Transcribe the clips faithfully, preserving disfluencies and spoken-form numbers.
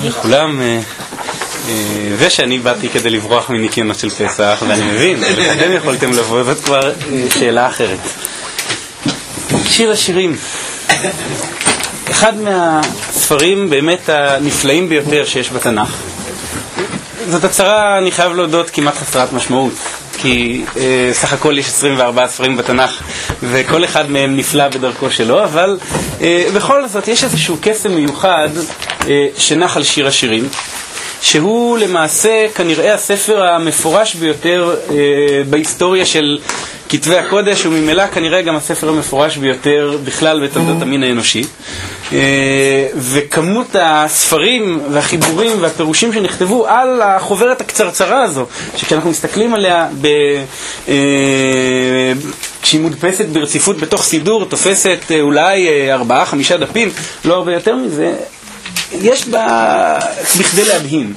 לכולם, ושאני באתי כדי לברוח מניקיונות של פסח, ואני מבין, אתם יכולתם לבוא, זאת כבר שאלה אחרת. שיר השירים, אחד מהספרים באמת הנפלאים ביותר שיש בתנ"ך. זאת הצהרה, אני חייב להודות, כמעט חסרת משמעות, כי אה, סך הכל יש עשרים וארבעה ספרים בתנ"ך, וכל אחד מהם נפלא בדרכו שלו, אבל אה, בכל זאת יש איזשהו קסם מיוחד אה, שנח על שיר השירים, שהוא למעשה כנראה הספר המפורש ביותר אה, בהיסטוריה של כתבי הקודש, וממילא כנראה גם הספר המפורש ביותר בכלל בתולדות המין האנושי. וכמות הספרים והחיבורים והפירושים שנכתבו על החוברת הקצרצרה הזו, שכשאנחנו מסתכלים עליה כשהיא מודפסת ברציפות בתוך סידור, תופסת אולי ארבעה, חמישה דפים, לא הרבה יותר מזה, יש בה בכדי להדהים.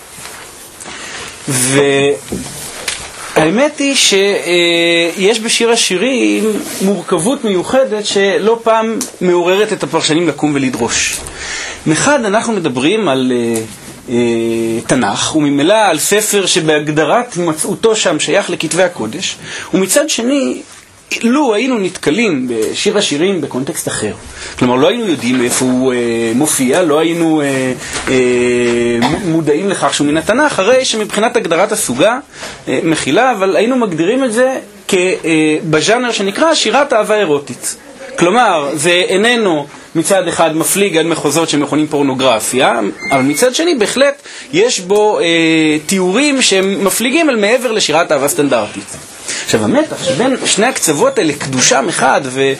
ו... האמת היא שיש בשיר השירים מורכבות מיוחדת שלא פעם מעוררת את הפרשנים לקום ולדרוש. מחד אנחנו מדברים על uh, uh, תנ"ך, וממילא על ספר שבהגדרת מצאותו שם שייך לכתבי הקודש, ומצד שני, לו היינו נתקלים בשיר השירים בקונטקסט אחר. כלומר, לא היינו יודעים איפה הוא אה, מופיע, לא היינו אה, אה, מודעים לכך שהוא מן התנ"ך, הרי שמבחינת הגדרת הסוגה אה, מכילה, אבל היינו מגדירים את זה כבז'אנר שנקרא שירת אהבה אירוטית. כלומר, זה איננו מצד אחד מפליג עד מחוזות שמכונים פורנוגרפיה, אבל מצד שני בהחלט יש בו אה, תיאורים שהם מפליגים אל מעבר לשירת אהבה סטנדרטית. עכשיו, המתח שבין שני הקצוות האלה, קדושה מחד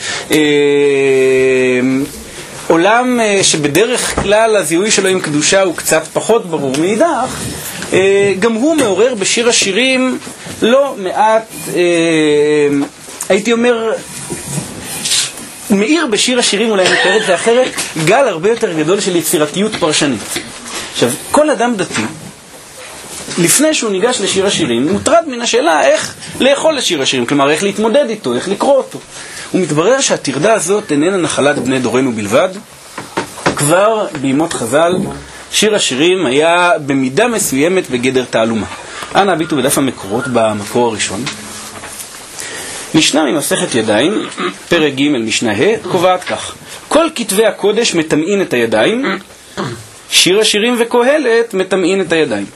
ועולם שבדרך כלל הזיהוי שלו עם קדושה הוא קצת פחות ברור מאידך, גם הוא מעורר בשיר השירים לא מעט, הייתי אומר, מאיר בשיר השירים, אולי נתאר את זה אחרת, גל הרבה יותר גדול של יצירתיות פרשנית. עכשיו, כל אדם דתי, לפני שהוא ניגש לשיר השירים, מוטרד מן השאלה איך לאכול לשיר השירים, כלומר איך להתמודד איתו, איך לקרוא אותו. הוא מתברר שהתרדה הזאת איננה נחלת בני דורנו בלבד. כבר בימות חז"ל, שיר השירים היה במידה מסוימת בגדר תעלומה. אנא הביטו בדף המקורות במקור הראשון. משנה ממסכת ידיים, פרק ג' משנה ה', קובעת כך: כל כתבי הקודש מטמאים את הידיים, שיר השירים וקהלת מטמאים את הידיים.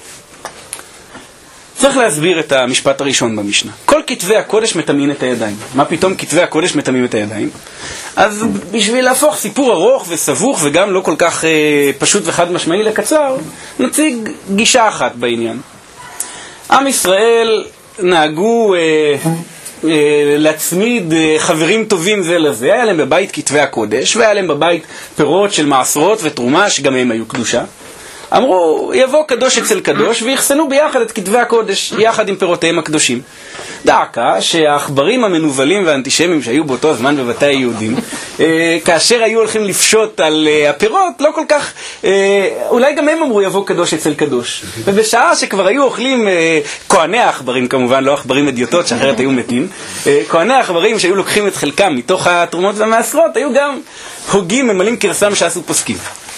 צריך להסביר את המשפט הראשון במשנה. כל כתבי הקודש מטמאים את הידיים. מה פתאום כתבי הקודש מטמאים את הידיים? אז בשביל להפוך סיפור ארוך וסבוך וגם לא כל כך אה, פשוט וחד משמעי לקצר, נציג גישה אחת בעניין. עם ישראל נהגו אה, אה, להצמיד אה, חברים טובים זה לזה. היה להם בבית כתבי הקודש, והיה להם בבית פירות של מעשרות ותרומה שגם הם היו קדושה. אמרו, יבוא קדוש אצל קדוש ויחסנו ביחד את כתבי הקודש, יחד עם פירותיהם הקדושים. דעקה שהאחברים המנובלים והאנטישמים שהיו באותו הזמן בבתי היהודים, כאשר היו הולכים לפשוט על הפירות, לא כל כך, אולי גם הם אמרו יבוא קדוש אצל קדוש. ובשעה שכבר היו אוכלים, כהני האחברים כמובן, לא אחברים אדיוטות שאחרת היו מתים, כהני האחברים שהיו לוקחים את חלקם מתוך התרומות והמעשרות, היו גם הוגים, ממלאים קרסם שעשו פוסקים.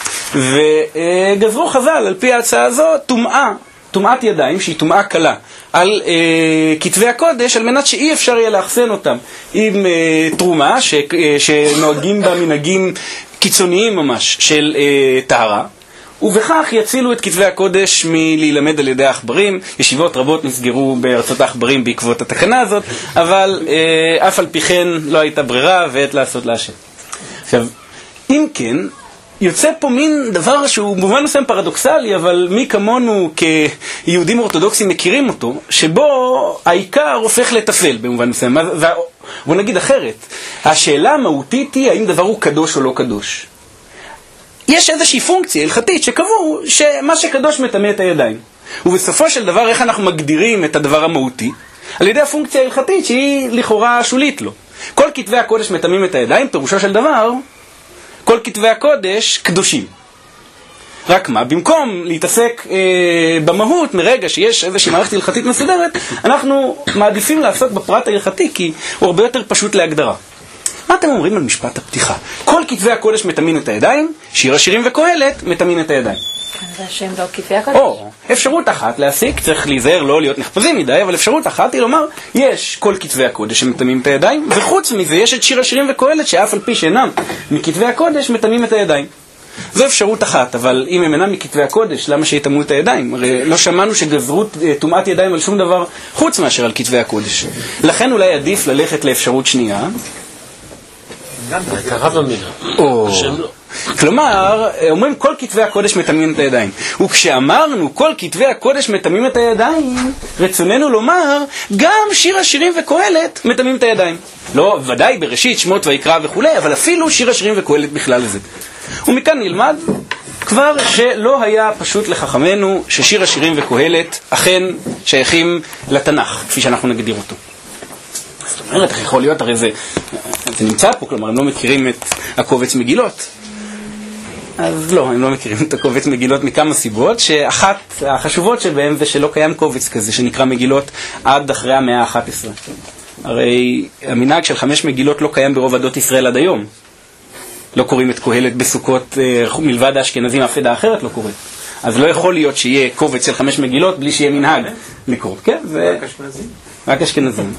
וגזרו חז"ל על פי ההצעה הזו טומאה, טומאת ידיים שהיא טומאה קלה על אה, כתבי הקודש, על מנת שאי אפשר יהיה לאחסן אותם עם אה, תרומה ש, אה, שנוהגים בה מנהגים קיצוניים ממש של אה, טהרה, ובכך יצילו את כתבי הקודש מלהילמד על ידי האחברים. ישיבות רבות נסגרו בארצות האחברים בעקבות התקנה הזאת, אבל אה, אף על פי כן לא הייתה ברירה ועת לעשות להשם. עכשיו, אם כן, יוצא פה מין דבר שהוא במובן מסוים פרדוקסלי, אבל מי כמונו כיהודים אורתודוקסים מכירים אותו, שבו העיקר הופך לטפל במובן מסוים. בוא נגיד אחרת, השאלה המהותית היא האם דבר הוא קדוש או לא קדוש. יש איזושהי פונקציה הלכתית שקבעו שמה שקדוש מטמא את הידיים. ובסופו של דבר איך אנחנו מגדירים את הדבר המהותי? על ידי הפונקציה ההלכתית שהיא לכאורה שולית לו. כל כתבי הקודש מטמאים את הידיים, פירושו של דבר כל כתבי הקודש קדושים. רק מה, במקום להתעסק אה, במהות מרגע שיש איזושהי מערכת הלכתית מסודרת, אנחנו מעדיפים לעסוק בפרט ההלכתי כי הוא הרבה יותר פשוט להגדרה. מה אתם אומרים על משפט הפתיחה? כל כתבי הקודש מטמאים את הידיים, שיר השירים וקהלת מטמאים את הידיים. זה שהם לא כתבי הקודש. או, אפשרות אחת להסיק, צריך להיזהר לא להיות נחפזים מדי, אבל אפשרות אחת היא לומר, יש כל כתבי הקודש שמתאמים את הידיים, וחוץ מזה יש את שיר השירים וקהלת, שאף על פי שאינם מכתבי הקודש מתאמים את הידיים. זו אפשרות אחת, אבל אם הם אינם מכתבי הקודש, למה שיתאמו את הידיים? הרי לא שמענו שגזרו תומעת ידיים על שום דבר חוץ מאשר על כתבי הקודש. לכן אולי עדיף ללכת לאפשרות שנייה. גם קרה במילה. או... כלומר, אומרים כל כתבי הקודש מתאמים את הידיים. וכשאמרנו כל כתבי הקודש מתאמים את הידיים, רצוננו לומר, גם שיר השירים וקהלת מתאמים את הידיים. לא, ודאי בראשית, שמות ויקרא וכו', אבל אפילו שיר השירים וקהלת בכלל זה. ומכאן נלמד כבר שלא היה פשוט לחכמנו ששיר השירים וקהלת אכן שייכים לתנ"ך, כפי שאנחנו נגדיר אותו. זאת אומרת, איך יכול להיות? הרי זה, זה נמצא פה, כלומר, הם לא מכירים את הקובץ מגילות. אז לא, הם לא מכירים את הקובץ מגילות מכמה סיבות, שאחת החשובות שבהם זה שלא קיים קובץ כזה שנקרא מגילות עד אחרי המאה ה-אחת עשרה. הרי המנהג של חמש מגילות לא קיים ברוב עדות ישראל עד היום. לא קוראים את קהלת בסוכות, מלבד האשכנזים אף עדה אחרת לא קוראת. אז לא יכול להיות שיהיה קובץ של חמש מגילות בלי שיהיה מנהג לקרוא. כן? רק אשכנזים? רק אשכנזים.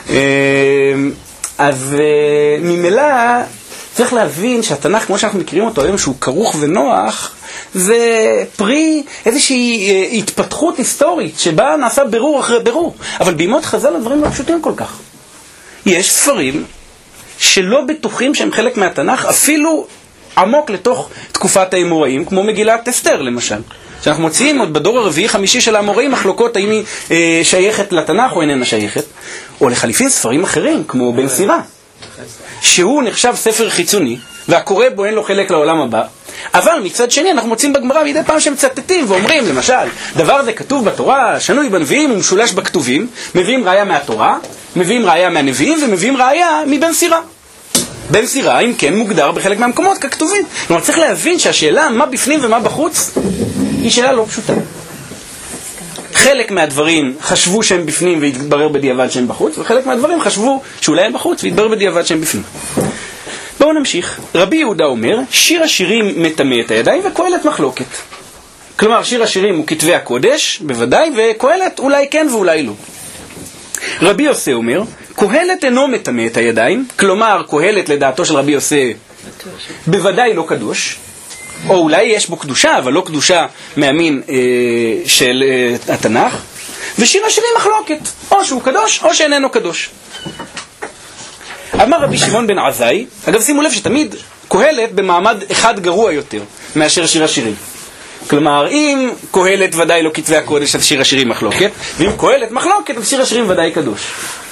אז ממילא צריך להבין שהתנ"ך, כמו שאנחנו מכירים אותו היום, שהוא כרוך ונוח, זה פרי איזושהי התפתחות היסטורית שבה נעשה ברור אחרי ברור. אבל בימות חז"ל הדברים לא פשוטים כל כך. יש ספרים שלא בטוחים שהם חלק מהתנ"ך, אפילו עמוק לתוך תקופת האמוראים, כמו מגילת אסתר למשל. שאנחנו מוצאים עוד בדור הרביעי חמישי של האמוראים מחלוקות האם היא אה, שייכת לתנ"ך או איננה שייכת. או לחליפין ספרים אחרים, כמו בן סירה, שהוא נחשב ספר חיצוני, והקורא בו אין לו חלק לעולם הבא. אבל מצד שני אנחנו מוצאים בגמרא מדי פעם שהם מצטטים ואומרים, למשל, דבר זה כתוב בתורה, שנוי בנביאים ומשולש בכתובים, מביאים ראיה מהתורה, מביאים ראיה מהנביאים ומביאים ראיה מבן סירה. בן סירה, אם כן, מוגדר בחלק מהמקומות ככתובים. כלומר, צריך להבין שהשאלה מה בפנים ומה בחוץ היא שאלה לא פשוטה. חלק מהדברים חשבו שהם בפנים והתברר בדיעבד שהם בחוץ, וחלק מהדברים חשבו שאולי הם בחוץ והתברר בדיעבד שהם בפנים. בואו נמשיך. רבי יהודה אומר, שיר השירים מטמא את הידיים וקהלת מחלוקת. כלומר, שיר השירים הוא כתבי הקודש, בוודאי, וקהלת אולי כן ואולי לא. רבי יוסי אומר, קהלת אינו מטמא את הידיים, כלומר, קהלת לדעתו של רבי יוסי בוודאי לא קדוש, או אולי יש בו קדושה, אבל לא קדושה מהמין אה, של אה, התנ"ך, ושיר השירים מחלוקת, או שהוא קדוש או שאיננו קדוש. אמר רבי שמעון בן עזאי, אגב שימו לב שתמיד קהלת במעמד אחד גרוע יותר מאשר שיר השירים. כלומר, אם קהלת ודאי לא כתבי הקודש, אז שיר השירים מחלוקת, ואם קהלת מחלוקת, אז שיר השירים ודאי קדוש.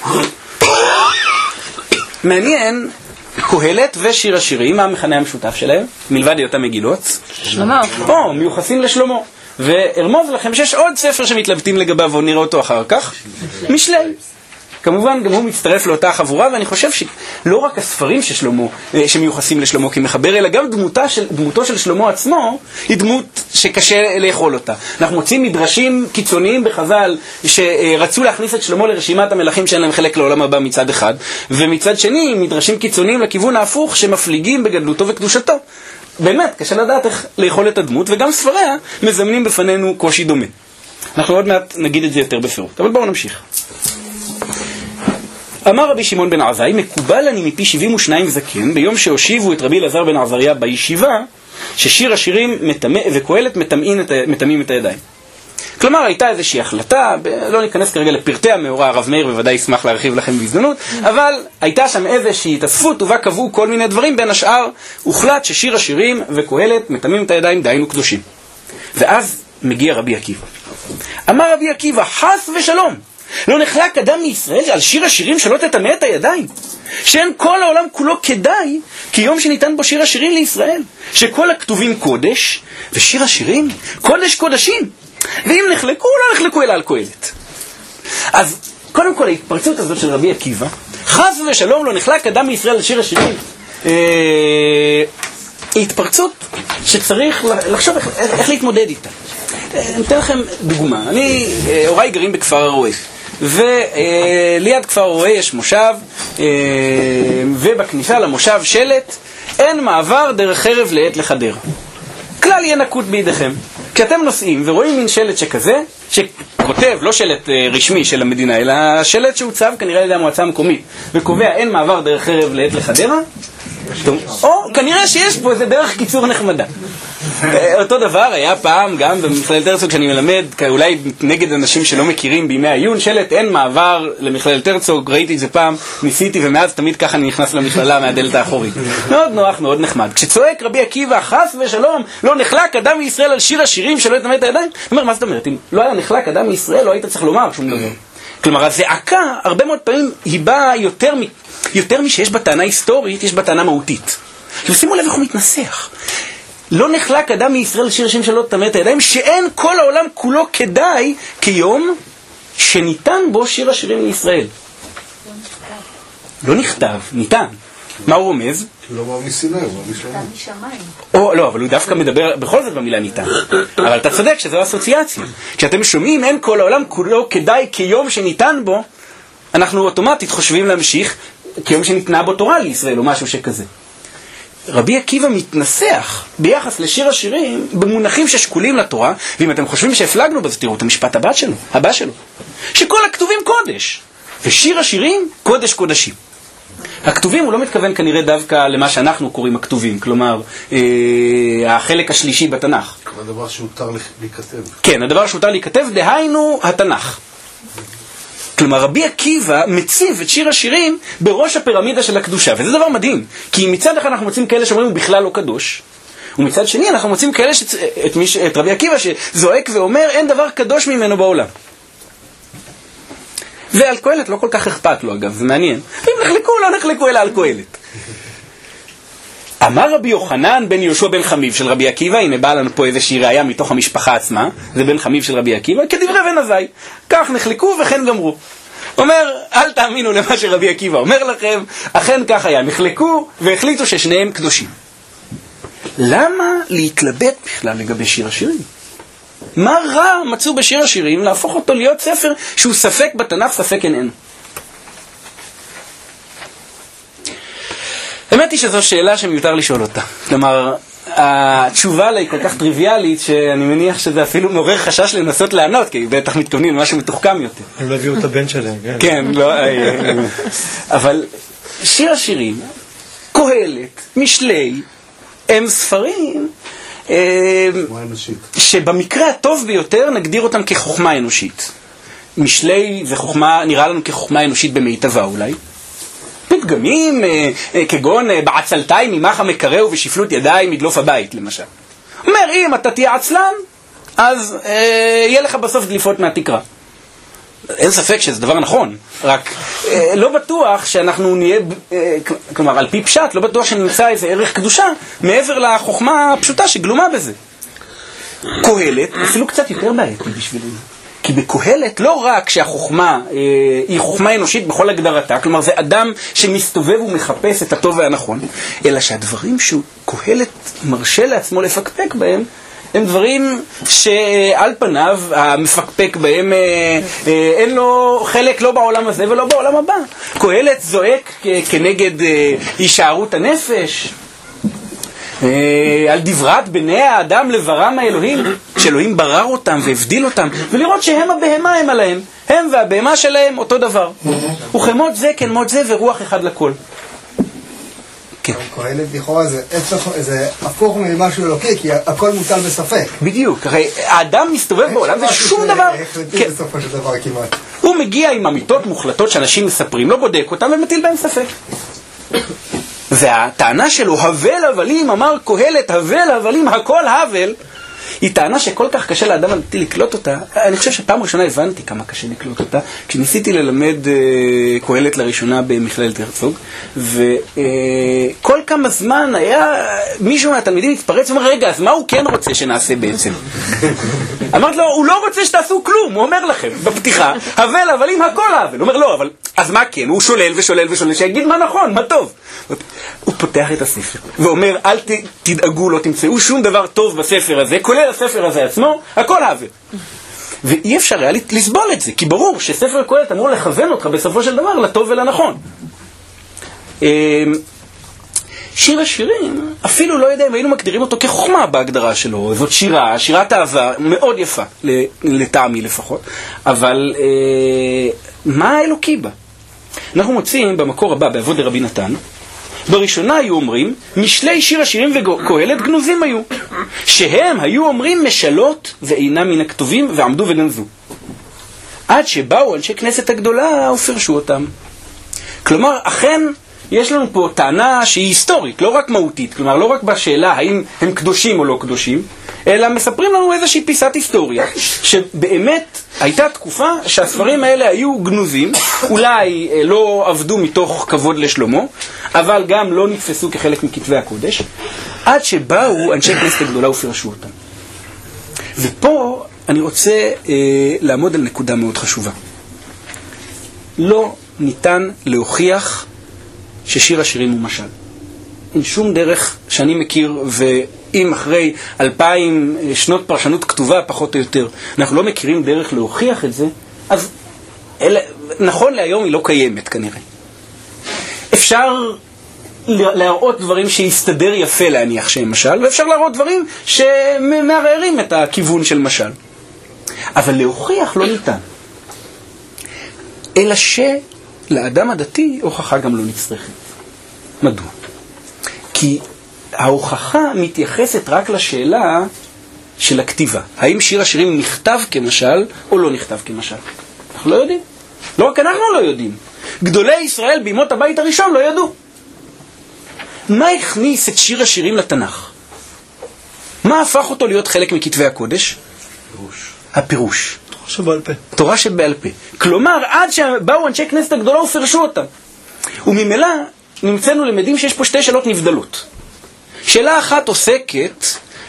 מעניין, קהלת ושיר השירים, מה המכנה המשותף שלהם? מלבד היותם מגילות? שלמה. או, מיוחסים לשלמה. וארמוז לכם שיש עוד ספר שמתלבטים לגביו, ונראה אותו אחר כך. משלי. כמובן, גם הוא מצטרף לאותה חבורה, ואני חושב שלא רק הספרים ששלמה, שמיוחסים לשלמה כמחבר, אלא גם דמותה של, דמותו של שלמה עצמו, היא דמות שקשה לאכול אותה. אנחנו מוצאים מדרשים קיצוניים בחז"ל, שרצו להכניס את שלמה לרשימת המלכים שאין להם חלק לעולם הבא מצד אחד, ומצד שני, מדרשים קיצוניים לכיוון ההפוך, שמפליגים בגדלותו וקדושתו. באמת, קשה לדעת איך לאכול את הדמות, וגם ספריה מזמנים בפנינו קושי דומה. אנחנו עוד מעט נגיד את זה יותר בפירוט, אבל בואו נמשיך. אמר רבי שמעון בן עזאי, מקובל אני מפי שבעים ושניים זקן, ביום שהושיבו את רבי אלעזר בן עזריה בישיבה, ששיר השירים מטמא, וקהלת מטמאים את הידיים. כלומר, הייתה איזושהי החלטה, לא ניכנס כרגע לפרטי המאורע, הרב מאיר בוודאי ישמח להרחיב לכם בהזדמנות, אבל הייתה שם איזושהי התאספות, ובה קבעו כל מיני דברים, בין השאר הוחלט ששיר השירים וקהלת מטמאים את הידיים, דהיינו קדושים. ואז מגיע רבי עקיבא. אמר רבי עקיבא, חס ושלום, לא נחלק אדם מישראל על שיר השירים שלא תטמא את הידיים, שאין כל העולם כולו כדאי כיום שניתן בו שיר השירים לישראל, שכל הכתובים קודש ושיר השירים קודש קודשים, ואם נחלקו לא נחלקו אלא על קהלת. אז קודם כל ההתפרצות הזאת של רבי עקיבא, חס ושלום לא נחלק אדם מישראל על שיר השירים, אה, התפרצות שצריך לחשוב איך, איך להתמודד איתה. אני אתן לכם דוגמה. אני, הוריי גרים בכפר הרועה, וליד כפר הרועה יש מושב, ובכניסה למושב שלט, אין מעבר דרך חרב לעת לחדר. כלל יהיה נקוט בידיכם. כשאתם נוסעים ורואים מין שלט שכזה, שכותב, לא שלט רשמי של המדינה, אלא שלט שהוצב כנראה על ידי המועצה המקומית, וקובע אין מעבר דרך ערב לעת לחדרה, או כנראה שיש פה איזה דרך קיצור נחמדה. אותו דבר היה פעם גם במכללת הרצוג שאני מלמד, אולי נגד אנשים שלא מכירים בימי העיון, שלט אין מעבר למכללת הרצוג, ראיתי את זה פעם, ניסיתי ומאז תמיד ככה אני נכנס למכללה מהדלת האחורית. מאוד נוח, מאוד נחמד. כשצועק רבי עקיבא, חס ושלום, לא נחלק אדם מישראל על שיר השירים שלא יטמא את הידיים, הוא אומר, מה זאת אומרת? אם לא היה נחלק אדם מישראל, לא היית צריך לומר שום דבר. כלומר, הזעקה, הרבה מאוד פעמים, היא באה יותר, יותר משיש בטענה היסטורית, יש בטענה מהותית. ושימו לב איך הוא מתנסח. לא נחלק אדם מישראל שיר השירים שלא יטמא את הידיים, שאין כל העולם כולו כדאי כיום שניתן בו שיר השירים לישראל. לא נכתב, ניתן. מה הוא רומז? לא בא מסיני, הוא בא משמיים. או, לא, אבל הוא דווקא מדבר בכל זאת במילה ניתן. אבל אתה צודק שזו אסוציאציה. כשאתם שומעים אין כל העולם כולו כדאי כיום שניתן בו, אנחנו אוטומטית חושבים להמשיך כיום שניתנה בו תורה לישראל או משהו שכזה. רבי עקיבא מתנסח ביחס לשיר השירים במונחים ששקולים לתורה, ואם אתם חושבים שהפלגנו בזה, תראו את המשפט הבא שלו, הבא שלו, שכל הכתובים קודש, ושיר השירים קודש קודשים. הכתובים הוא לא מתכוון כנראה דווקא למה שאנחנו קוראים הכתובים, כלומר אה, החלק השלישי בתנ"ך. הדבר שהותר להיכתב. כן, הדבר שהותר להיכתב, דהיינו התנ"ך. כלומר, רבי עקיבא מציב את שיר השירים בראש הפירמידה של הקדושה, וזה דבר מדהים, כי מצד אחד אנחנו מוצאים כאלה שאומרים הוא בכלל לא קדוש, ומצד שני אנחנו מוצאים כאלה, שצ... את, מיש... את רבי עקיבא שזועק ואומר אין דבר קדוש ממנו בעולם. ועל קהלת לא כל כך אכפת לו אגב, זה מעניין. אם נחלקו, לא נחלקו אלא על קהלת. אמר רבי יוחנן בן יהושע בן חמיב של רבי עקיבא, הנה בא לנו פה איזושהי ראיה מתוך המשפחה עצמה, זה בן חמיב של רבי עקיבא, כדברי בן עזאי, כך נחלקו וכן גמרו. אומר, אל תאמינו למה שרבי עקיבא אומר לכם, אכן כך היה, נחלקו והחליטו ששניהם קדושים. למה להתלבט בכלל לגבי שיר השירים? מה רע מצאו בשיר השירים להפוך אותו להיות ספר שהוא ספק בתנ"ך, ספק איננו? האמת היא שזו שאלה שמיותר לשאול אותה. כלומר, התשובה לה היא כל כך טריוויאלית, שאני מניח שזה אפילו מעורר חשש לנסות לענות, כי בטח מתכוונים למשהו מתוחכם יותר. הם לא הביאו את הבן שלהם, כן. כן, לא... אבל שיר השירים, קהלת, משלי, הם ספרים שבמקרה הטוב ביותר נגדיר אותם כחוכמה אנושית. משלי זה חוכמה, נראה לנו כחוכמה אנושית במיטבה אולי. פתגמים כגון בעצלתיים ממך המקרא ובשפלות ידיים מדלוף הבית למשל. אומר, אם אתה תהיה עצלן, אז אה, יהיה לך בסוף דליפות מהתקרה. אין ספק שזה דבר נכון, רק אה, לא בטוח שאנחנו נהיה, אה, כלומר על פי פשט, לא בטוח שנמצא איזה ערך קדושה מעבר לחוכמה הפשוטה שגלומה בזה. קהלת, אפילו קצת יותר בעייתי בשבילנו. כי בקהלת לא רק שהחוכמה אה, היא חוכמה אנושית בכל הגדרתה, כלומר זה אדם שמסתובב ומחפש את הטוב והנכון, אלא שהדברים שקהלת מרשה לעצמו לפקפק בהם, הם דברים שעל פניו המפקפק בהם אה, אה, אין לו חלק לא בעולם הזה ולא בעולם הבא. קהלת זועק כנגד אה, הישארות הנפש, על דברת בני האדם לברם האלוהים, שאלוהים ברר אותם והבדיל אותם, ולראות שהם הבהמה הם עליהם, הם והבהמה שלהם אותו דבר, וכמות זה כמות זה ורוח אחד לכל. קהלת לכאורה זה הפוך ממשהו אלוקי, כי הכל מוטל בספק. בדיוק, הרי האדם מסתובב בעולם, זה שום דבר, בסופו של דבר כמעט. הוא מגיע עם אמיתות מוחלטות שאנשים מספרים, לא בודק אותם ומטיל בהם ספק. והטענה שלו, הבל הבלים, אמר קהלת, הבל הבלים, הכל הבל, היא טענה שכל כך קשה לאדם אמיתי לקלוט אותה. אני חושב שפעם ראשונה הבנתי כמה קשה לקלוט אותה, כשניסיתי ללמד uh, קהלת לראשונה במכללת הרצוג, וכל uh, כמה זמן היה מישהו מהתלמידים התפרץ ואומר, רגע, אז מה הוא כן רוצה שנעשה בעצם? אמרת לו, הוא לא רוצה שתעשו כלום, הוא אומר לכם בפתיחה, הבל הבלים, הכל הבל. הוא אומר, לא, אבל אז מה כן? הוא שולל ושולל ושולל, שיגיד מה נכון, מה טוב. הוא פותח את הספר ואומר, אל ת, תדאגו, לא תמצאו שום דבר טוב בספר הזה, כולל הספר הזה עצמו, הכל הבל. ואי אפשר היה לסבול את זה, כי ברור שספר קהלת אמור לכוון אותך בסופו של דבר לטוב ולנכון. שיר השירים, אפילו לא יודע אם היינו מגדירים אותו כחוכמה בהגדרה שלו. זאת שירה, שירת אהבה מאוד יפה, לטעמי לפחות. אבל אה, מה האלוקי בה? אנחנו מוצאים במקור הבא, באבות דרבי נתן, בראשונה היו אומרים, משלי שיר השירים וקהלת גנוזים היו, שהם היו אומרים משלות ואינם מן הכתובים ועמדו וגנזו. עד שבאו אנשי כנסת הגדולה ופרשו אותם. כלומר, אכן יש לנו פה טענה שהיא היסטורית, לא רק מהותית, כלומר לא רק בשאלה האם הם קדושים או לא קדושים, אלא מספרים לנו איזושהי פיסת היסטוריה, שבאמת הייתה תקופה שהספרים האלה היו גנוזים, אולי לא עבדו מתוך כבוד לשלמה, אבל גם לא נתפסו כחלק מכתבי הקודש, עד שבאו אנשי כנסת הגדולה ופרשו אותם. ופה אני רוצה אה, לעמוד על נקודה מאוד חשובה. לא ניתן להוכיח ששיר השירים הוא משל. אין שום דרך שאני מכיר, ואם אחרי אלפיים שנות פרשנות כתובה פחות או יותר, אנחנו לא מכירים דרך להוכיח את זה, אז אלה, נכון להיום היא לא קיימת כנראה. אפשר להראות דברים שיסתדר יפה להניח שהם משל, ואפשר להראות דברים שמערערים את הכיוון של משל. אבל להוכיח לא ניתן. אלא שלאדם הדתי הוכחה גם לא נצרכת. מדוע? כי ההוכחה מתייחסת רק לשאלה של הכתיבה. האם שיר השירים נכתב כמשל או לא נכתב כמשל? אנחנו לא יודעים. לא רק אנחנו לא יודעים. גדולי ישראל בימות הבית הראשון לא ידעו. מה הכניס את שיר השירים לתנ"ך? מה הפך אותו להיות חלק מכתבי הקודש? פירוש. הפירוש. תורה שבעל פה. תורה שבעל פה. כלומר, עד שבאו אנשי כנסת הגדולה ופרשו אותם. וממילא נמצאנו למדים שיש פה שתי שאלות נבדלות. שאלה אחת עוסקת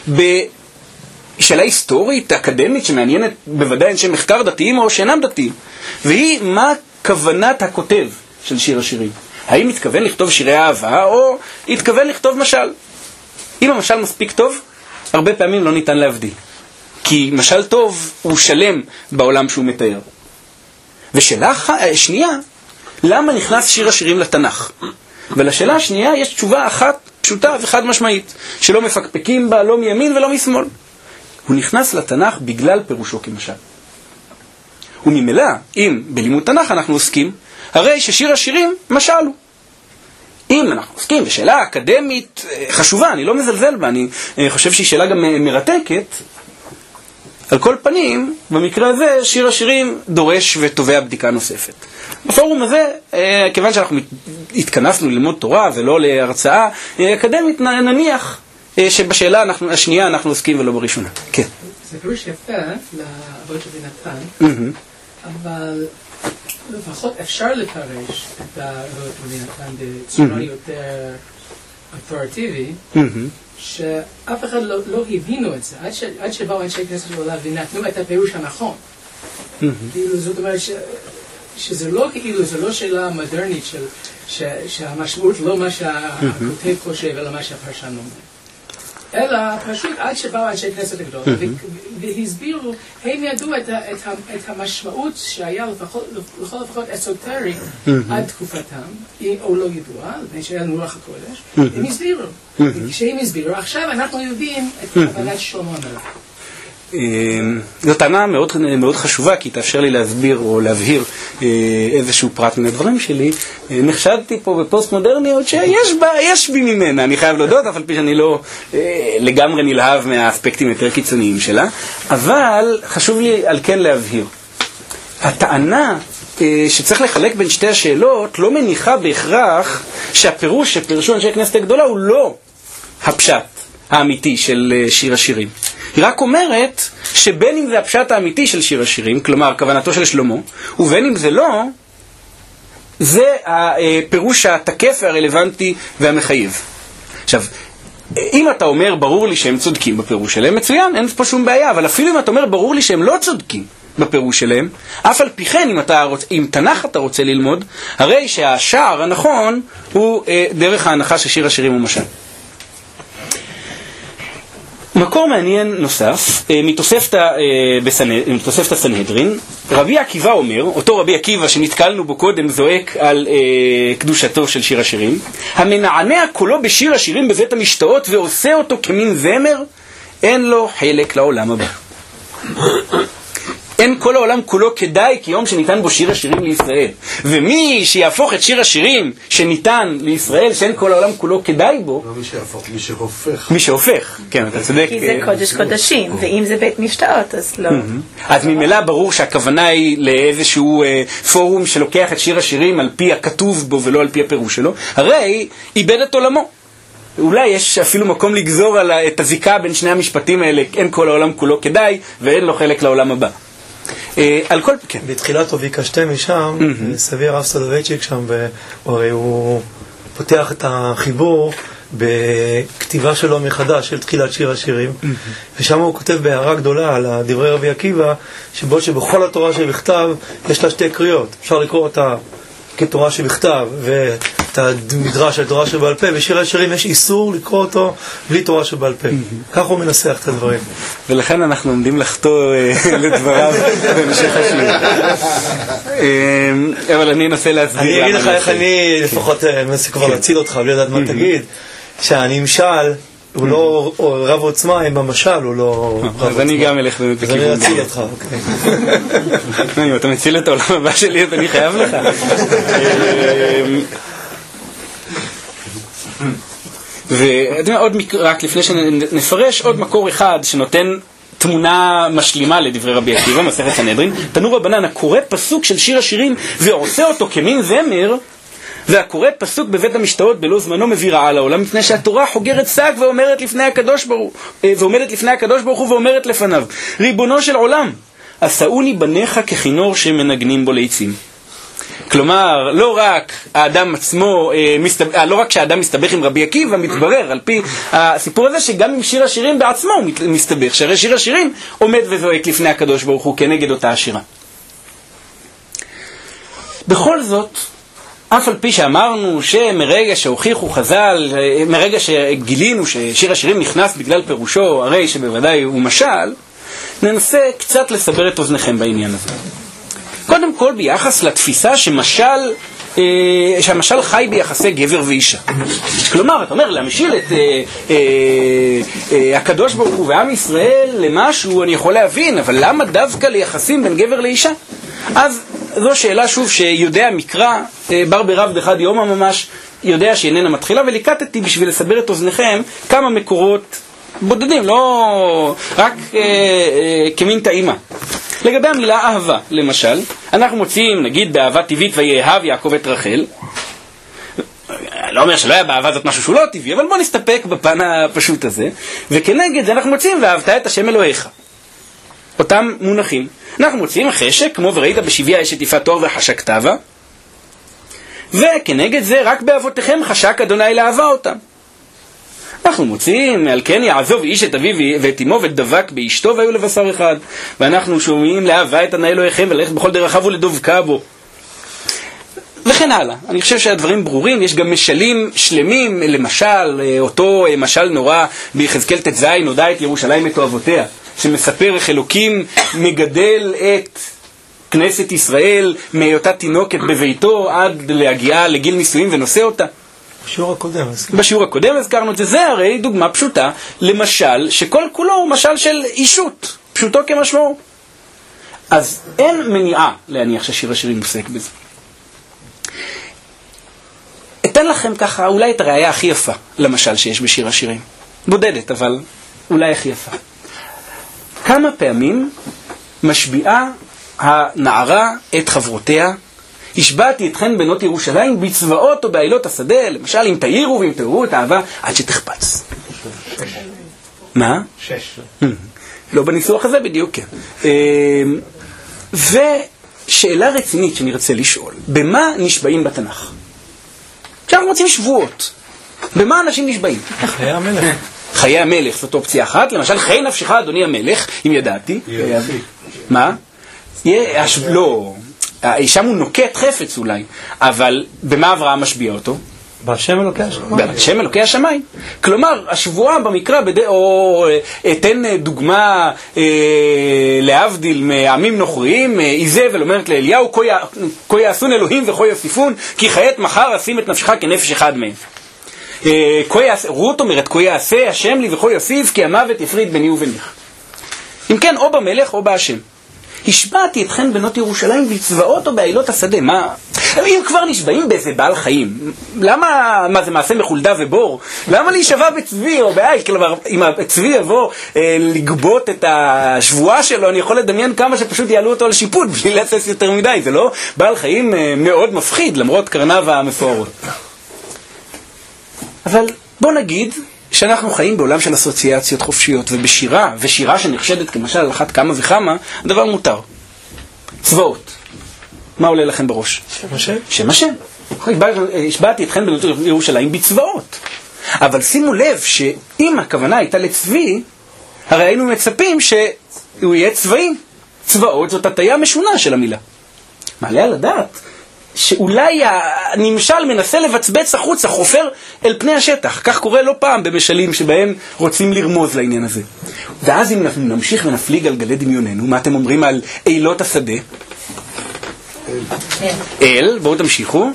בשאלה היסטורית, אקדמית, שמעניינת בוודאי אנשי מחקר דתיים או שאינם דתיים. והיא מה כוונת הכותב של שיר השירים. האם מתכוון לכתוב שירי אהבה או התכוון לכתוב משל? אם המשל מספיק טוב, הרבה פעמים לא ניתן להבדיל. כי משל טוב הוא שלם בעולם שהוא מתאר. ושאלה שנייה, למה נכנס שיר השירים לתנ"ך? ולשאלה השנייה יש תשובה אחת פשוטה וחד משמעית, שלא מפקפקים בה לא מימין ולא משמאל. הוא נכנס לתנ"ך בגלל פירושו כמשל. וממילא, אם בלימוד תנ"ך אנחנו עוסקים, הרי ששיר השירים משל הוא. אם אנחנו עוסקים בשאלה אקדמית חשובה, אני לא מזלזל בה, אני חושב שהיא שאלה גם מרתקת, על כל פנים, במקרה הזה, שיר השירים דורש ותובע בדיקה נוספת. בפורום הזה, כיוון שאנחנו התכנסנו ללמוד תורה ולא להרצאה אקדמית, נניח שבשאלה אנחנו, השנייה אנחנו עוסקים ולא בראשונה. כן. זה פירוש יפה לאבות רבי נתן, אבל לפחות אפשר לפרש את האבות רבי נתן בצורה יותר אוטורטיבית, שאף אחד לא, לא הבינו את זה, עד, ש, עד שבאו אנשי כנסת גדולה ונתנו את הפירוש הנכון. כאילו, זאת אומרת ש, שזה לא כאילו, זו לא שאלה מודרנית של, ש, שהמשמעות לא מה שהכותב חושב, אלא מה שהפרשן אומר. אלא פשוט עד שבאו אנשי כנסת גדולה והסבירו, הם ידעו את, את, את המשמעות שהיה לכל לפחות אסוטרית עד תקופתם, או לא ידועה, שהיה לנו רוח הקודש, הם הסבירו. כשהם הסבירו, עכשיו אנחנו יודעים את כוונת שלמה המלך. זו טענה מאוד, מאוד חשובה, כי תאפשר לי להסביר או להבהיר איזשהו פרט מן הדברים שלי. נחשדתי פה בפוסט מודרניות שיש בה, יש בי ממנה, אני חייב להודות, אבל פי שאני לא לגמרי נלהב מהאספקטים יותר קיצוניים שלה, אבל חשוב לי על כן להבהיר. הטענה שצריך לחלק בין שתי השאלות לא מניחה בהכרח שהפירוש שפירשו אנשי כנסת הגדולה הוא לא הפשט האמיתי של שיר השירים. היא רק אומרת שבין אם זה הפשט האמיתי של שיר השירים, כלומר כוונתו של שלמה, ובין אם זה לא, זה הפירוש התקף והרלוונטי והמחייב. עכשיו, אם אתה אומר ברור לי שהם צודקים בפירוש שלהם, מצוין, אין פה שום בעיה, אבל אפילו אם אתה אומר ברור לי שהם לא צודקים בפירוש שלהם, אף על פי כן אם, אתה רוצ... אם תנ"ך אתה רוצה ללמוד, הרי שהשער הנכון הוא אה, דרך ההנחה ששיר השירים הוא משל. מקור מעניין נוסף, מתוספתא סנהדרין, רבי עקיבא אומר, אותו רבי עקיבא שנתקלנו בו קודם זועק על אה, קדושתו של שיר השירים, המנענע קולו בשיר השירים בבית המשתאות ועושה אותו כמין זמר, אין לו חלק לעולם הבא. אין כל העולם כולו כדאי כיום שניתן בו שיר השירים לישראל. ומי שיהפוך את שיר השירים שניתן לישראל, שאין כל העולם כולו כדאי בו, לא מי שיהפוך, מי שהופך. מי שהופך, כן, אתה צודק. כי זה קודש קודשים, ואם זה בית משתאות, אז לא. אז ממילא ברור שהכוונה היא לאיזשהו פורום שלוקח את שיר השירים על פי הכתוב בו ולא על פי הפירוש שלו. הרי איבד את עולמו. אולי יש אפילו מקום לגזור על את הזיקה בין שני המשפטים האלה, אין כל העולם כולו כדאי ואין לו חלק לעולם הבא. על כל... כן. בתחילת וביקשתם משם, סבי הרב סולובייצ'יק שם, והרי הוא פותח את החיבור בכתיבה שלו מחדש, של תחילת שיר השירים, ושם הוא כותב בהערה גדולה על דברי רבי עקיבא, שבו שבכל התורה שבכתב יש לה שתי קריאות. אפשר לקרוא אותה כתורה שבכתב, ואת המדרש של תורה שבעל פה, ושיר השירים יש איסור לקרוא אותו בלי תורה שבעל פה. כך הוא מנסח את הדברים. ולכן אנחנו עומדים לחתור לדבריו במשך השיעור. אבל אני אנסה להסביר. אני אגיד לך איך אני לפחות מנסה כבר להציל אותך, בלי לדעת מה תגיד, שהנמשל הוא לא רב עוצמה, אם במשל הוא לא רב עוצמה. אז אני גם אלך באמת בכיוון. אז אני אציל אותך, אוקיי. אם אתה מציל את העולם הבא שלי, אז אני חייב לך. ועוד רק לפני שנפרש, עוד מקור אחד שנותן תמונה משלימה לדברי רבי עקיבא, מסכת סנהדרין. תנו רבנן, הקורא פסוק של שיר השירים ועושה אותו כמין זמר, והקורא פסוק בבית המשתאות בלא זמנו מביא רעה לעולם, מפני שהתורה חוגרת שק ואומרת לפני הקדוש ברוך הוא, ועומדת לפני הקדוש ברוך הוא ואומרת לפניו, ריבונו של עולם, עשאוני בניך ככינור שמנגנים בו ליצים. כלומר, לא רק האדם עצמו, לא רק שהאדם מסתבך עם רבי עקיבא, מתברר על פי הסיפור הזה שגם עם שיר השירים בעצמו הוא מסתבך, שהרי שיר השירים עומד וזועק לפני הקדוש ברוך הוא כנגד אותה השירה. בכל זאת, אף על פי שאמרנו שמרגע שהוכיחו חז"ל, מרגע שגילינו ששיר השירים נכנס בגלל פירושו, הרי שבוודאי הוא משל, ננסה קצת לסבר את אוזניכם בעניין הזה. קודם כל ביחס לתפיסה שמשל, אה, שהמשל חי ביחסי גבר ואישה. כלומר, אתה אומר, להמשיל את אה, אה, אה, הקדוש ברוך הוא ועם ישראל למשהו, אני יכול להבין, אבל למה דווקא ליחסים בין גבר לאישה? אז זו שאלה שוב שיודע מקרא, אה, בר ברב דחד יומא ממש, יודע שאיננה מתחילה, וליקטתי בשביל לסבר את אוזניכם כמה מקורות בודדים, לא רק אה, אה, כמין טעימה. לגבי המילה אהבה, למשל, אנחנו מוצאים, נגיד, באהבה טבעית ויאהב יעקב את רחל. לא אומר שלא היה באהבה זאת משהו שהוא לא טבעי, אבל בוא נסתפק בפן הפשוט הזה. וכנגד זה אנחנו מוצאים ואהבת את השם אלוהיך. אותם מונחים. אנחנו מוצאים חשק, כמו וראית בשביה אשת יפת תואר וחשקת בה. וכנגד זה רק באהבותיכם חשק אדוני לאהבה אותם. אנחנו מוצאים, על כן יעזוב איש את אביו ואת אמו ודבק באשתו והיו לבשר אחד. ואנחנו שומעים לאהבה את ענה אלוהיכם וללכת בכל דרכיו ולדבקה בו. וכן הלאה. אני חושב שהדברים ברורים. יש גם משלים שלמים, למשל, אותו משל נורא ביחזקאל ט"ז, נודע את ירושלים את אוהבותיה, שמספר איך אלוקים מגדל את כנסת ישראל מהיותה תינוקת בביתו עד להגיעה לגיל נישואים ונושא אותה. בשיעור הקודם. בשיעור הקודם הזכרנו את זה. זה הרי דוגמה פשוטה למשל שכל כולו הוא משל של אישות, פשוטו כמשמעו. אז אין מניעה להניח ששיר השירים עוסק בזה. אתן לכם ככה אולי את הראייה הכי יפה למשל שיש בשיר השירים. בודדת, אבל אולי הכי יפה. כמה פעמים משביעה הנערה את חברותיה, השבעתי אתכן בנות ירושלים בצבאות או בעילות השדה, למשל אם תאירו ואם תאירו את האהבה עד שתחפץ. מה? שש. לא בניסוח הזה בדיוק, כן. ושאלה רצינית שנרצה לשאול, במה נשבעים בתנ"ך? כשאנחנו רוצים שבועות, במה אנשים נשבעים? חיי המלך. חיי המלך, זאת אופציה אחת. למשל, חיי נפשך אדוני המלך, אם ידעתי. מה? לא... שם הוא נוקט חפץ אולי, אבל במה אברהם משביע אותו? בהשם אלוקי השמיים. בהשם אלוקי השמיים. כלומר, השבועה במקרא, בדי, או אתן דוגמה אה, להבדיל מעמים נוכריים, איזבל אומרת לאליהו, כה יעשון אלוהים וכה יוסיפון, כי חיית מחר אשים את נפשך כנפש אחד מהם. אה, יעש, רות אומרת, כה יעשה השם לי וכה יוסיף, כי המוות יפריד ביני ובינך. אם כן, או במלך או בהשם. השבעתי אתכן בנות ירושלים בצבאות או בעילות השדה. מה? אם כבר נשבעים באיזה בעל חיים, למה, מה זה מעשה מחולדה ובור? למה להישבע בצבי או בעיל? כלומר, אם הצבי יבוא אה, לגבות את השבועה שלו, אני יכול לדמיין כמה שפשוט יעלו אותו על שיפוט בלי להסס יותר מדי. זה לא בעל חיים אה, מאוד מפחיד, למרות קרניו המפוארות. אבל בוא נגיד שאנחנו חיים בעולם של אסוציאציות חופשיות, ובשירה, ושירה שנחשדת כמשל על אחת כמה וכמה, הדבר מותר. צבאות. מה עולה לכם בראש? שם השם. שם השם. השבעתי אתכן בנות ירושלים בצבאות. אבל שימו לב שאם הכוונה הייתה לצבי, הרי היינו מצפים שהוא יהיה צבאי. צבאות זאת הטיה משונה של המילה. מעלה על הדעת שאולי הנמשל מנסה לבצבץ החוצה, חופר אל פני השטח. כך קורה לא פעם במשלים שבהם רוצים לרמוז לעניין הזה. ואז אם נמשיך ונפליג על גלי דמיוננו, מה אתם אומרים על אילות השדה? אל. אל, בואו תמשיכו.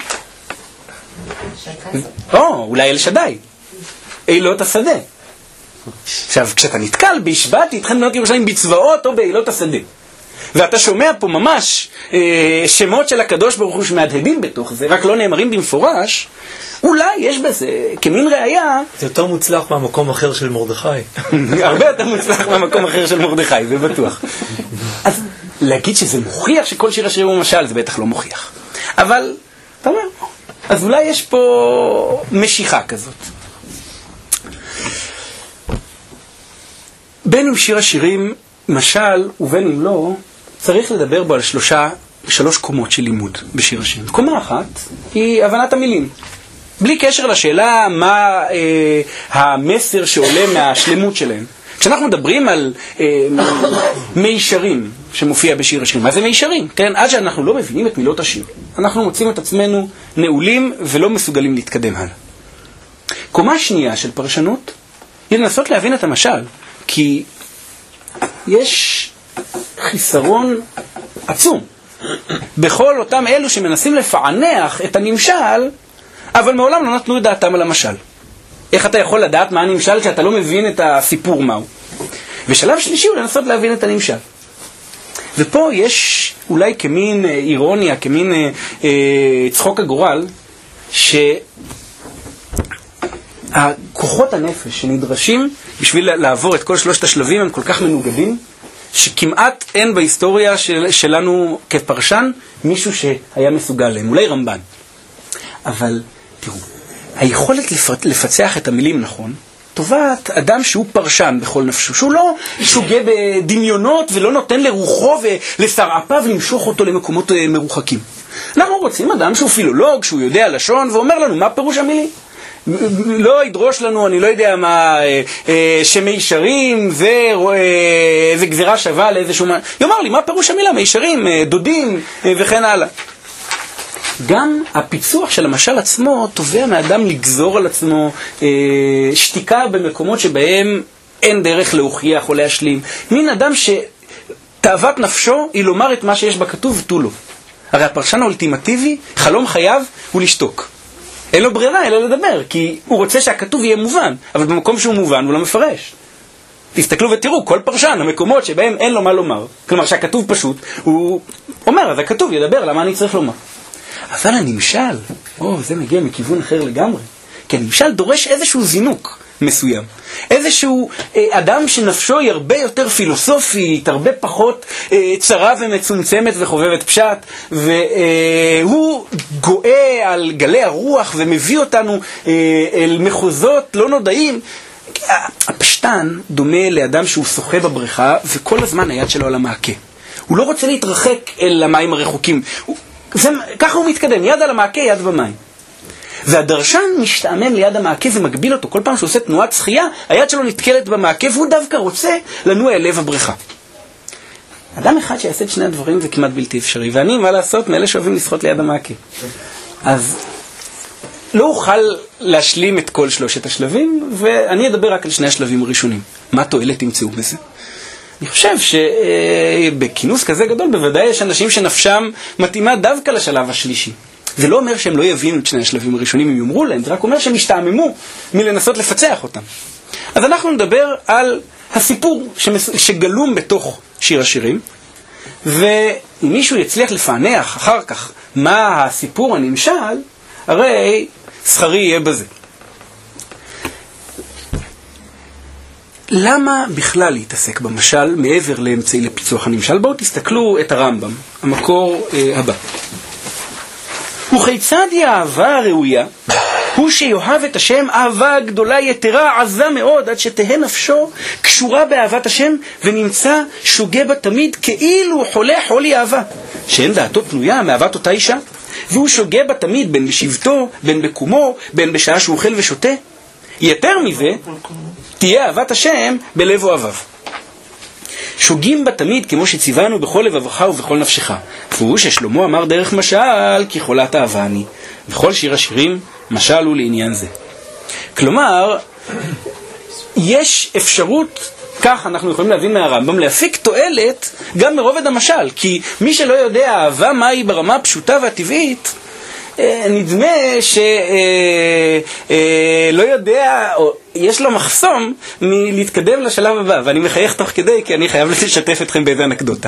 או, אולי אל שדי. אילות השדה. עכשיו, כשאתה נתקל בהשבעתי אתכן בנות ירושלים בצבאות או באילות השדה, ואתה שומע פה ממש אה, שמות של הקדוש ברוך הוא שמהדהדים בתוך זה, רק לא נאמרים במפורש, אולי יש בזה כמין ראיה. זה יותר מוצלח מהמקום אחר של מרדכי. הרבה יותר מוצלח מהמקום אחר של מרדכי, זה בטוח. אז להגיד שזה מוכיח שכל שיר השירים הוא משל, זה בטח לא מוכיח. אבל, אתה אומר, אז אולי יש פה משיכה כזאת. בין אם שיר השירים משל ובין אם לא, צריך לדבר בו על שלושה, שלוש קומות של לימוד בשיר השירים. קומה אחת היא הבנת המילים. בלי קשר לשאלה מה אה, המסר שעולה מהשלמות שלהם. כשאנחנו מדברים על אה, מישרים שמופיע בשיר השירים, מה זה מישרים? כן? עד שאנחנו לא מבינים את מילות השיר, אנחנו מוצאים את עצמנו נעולים ולא מסוגלים להתקדם הלאה. קומה שנייה של פרשנות היא לנסות להבין את המשל, כי יש חיסרון עצום בכל אותם אלו שמנסים לפענח את הנמשל, אבל מעולם לא נתנו את דעתם על המשל. איך אתה יכול לדעת מה הנמשל כשאתה לא מבין את הסיפור מהו? ושלב שלישי הוא לנסות להבין את הנמשל. ופה יש אולי כמין אירוניה, כמין אה, אה, צחוק הגורל, שהכוחות הנפש שנדרשים בשביל לעבור את כל שלושת השלבים הם כל כך מנוגדים, שכמעט אין בהיסטוריה של, שלנו כפרשן מישהו שהיה מסוגל להם, אולי רמב"ן. אבל תראו, היכולת לפצח את המילים נכון, טובת אדם שהוא פרשן בכל נפשו, שהוא לא שוגה בדמיונות ולא נותן לרוחו ולשרעפיו למשוך אותו למקומות מרוחקים. אנחנו רוצים אדם שהוא פילולוג, שהוא יודע לשון ואומר לנו מה פירוש המילים. לא ידרוש לנו, אני לא יודע מה, שמישרים זה גזירה שווה לאיזשהו, יאמר לי מה פירוש המילה, מישרים, דודים וכן הלאה. גם הפיצוח של המשל עצמו תובע מאדם לגזור על עצמו אה, שתיקה במקומות שבהם אין דרך להוכיח או להשלים. מין אדם שתאוות נפשו היא לומר את מה שיש בכתוב ותו לא. הרי הפרשן האולטימטיבי, חלום חייו הוא לשתוק. אין לו ברירה אלא לדבר, כי הוא רוצה שהכתוב יהיה מובן, אבל במקום שהוא מובן הוא לא מפרש. תסתכלו ותראו, כל פרשן, המקומות שבהם אין לו מה לומר, כלומר שהכתוב פשוט, הוא אומר, אז הכתוב ידבר, למה אני צריך לומר? אבל הנמשל, או, זה מגיע מכיוון אחר לגמרי, כי הנמשל דורש איזשהו זינוק מסוים. איזשהו אה, אדם שנפשו היא הרבה יותר פילוסופית, הרבה פחות אה, צרה ומצומצמת וחובבת פשט, והוא אה, גואה על גלי הרוח ומביא אותנו אה, אל מחוזות לא נודעים. הפשטן דומה לאדם שהוא שוחה בבריכה וכל הזמן היד שלו על המעקה. הוא לא רוצה להתרחק אל המים הרחוקים. הוא, זה, ככה הוא מתקדם, יד על המעקה, יד במים. והדרשן משתעמם ליד המעקה ומגביל אותו. כל פעם שהוא עושה תנועת שחייה, היד שלו נתקלת במעקה והוא דווקא רוצה לנוע אל לב הבריכה. אדם אחד שיעשה את שני הדברים זה כמעט בלתי אפשרי. ואני, מה לעשות, מאלה שאוהבים לשחות ליד המעקה. אז לא אוכל להשלים את כל שלושת השלבים, ואני אדבר רק על שני השלבים הראשונים. מה תועלת תמצאו בזה? אני חושב שבכינוס כזה גדול בוודאי יש אנשים שנפשם מתאימה דווקא לשלב השלישי. זה לא אומר שהם לא יבינו את שני השלבים הראשונים אם יאמרו להם, זה רק אומר שהם ישתעממו מלנסות לפצח אותם. אז אנחנו נדבר על הסיפור שגלום בתוך שיר השירים, ואם מישהו יצליח לפענח אחר כך מה הסיפור הנמשל, הרי שכרי יהיה בזה. למה בכלל להתעסק במשל מעבר לאמצעי לפיצוח הנמשל? בואו תסתכלו את הרמב"ם, המקור אה, הבא. וכיצד היא האהבה הראויה? הוא שיאהב את השם אהבה גדולה יתרה עזה מאוד עד שתהא נפשו קשורה באהבת השם ונמצא שוגה בה תמיד כאילו חולה חולי אהבה שאין דעתו פנויה מאהבת אותה אישה והוא שוגה בה תמיד בין בשבתו בין בקומו בין בשעה שהוא אוכל ושותה. יותר מזה תהיה אהבת השם בלב אוהביו. שוגים בה תמיד כמו שציוונו בכל לבבך ובכל נפשך. והוא ששלמה אמר דרך משל כי חולת אהבה אני. וכל שיר השירים משל הוא לעניין זה. כלומר, יש אפשרות, כך אנחנו יכולים להבין מהרמב"ם, להפיק תועלת גם מרובד המשל. כי מי שלא יודע אהבה מהי ברמה הפשוטה והטבעית, נדמה שלא יודע, או יש לו מחסום מלהתקדם לשלב הבא, ואני מחייך תוך כדי כי אני חייב לשתף אתכם באיזה אנקדוטה.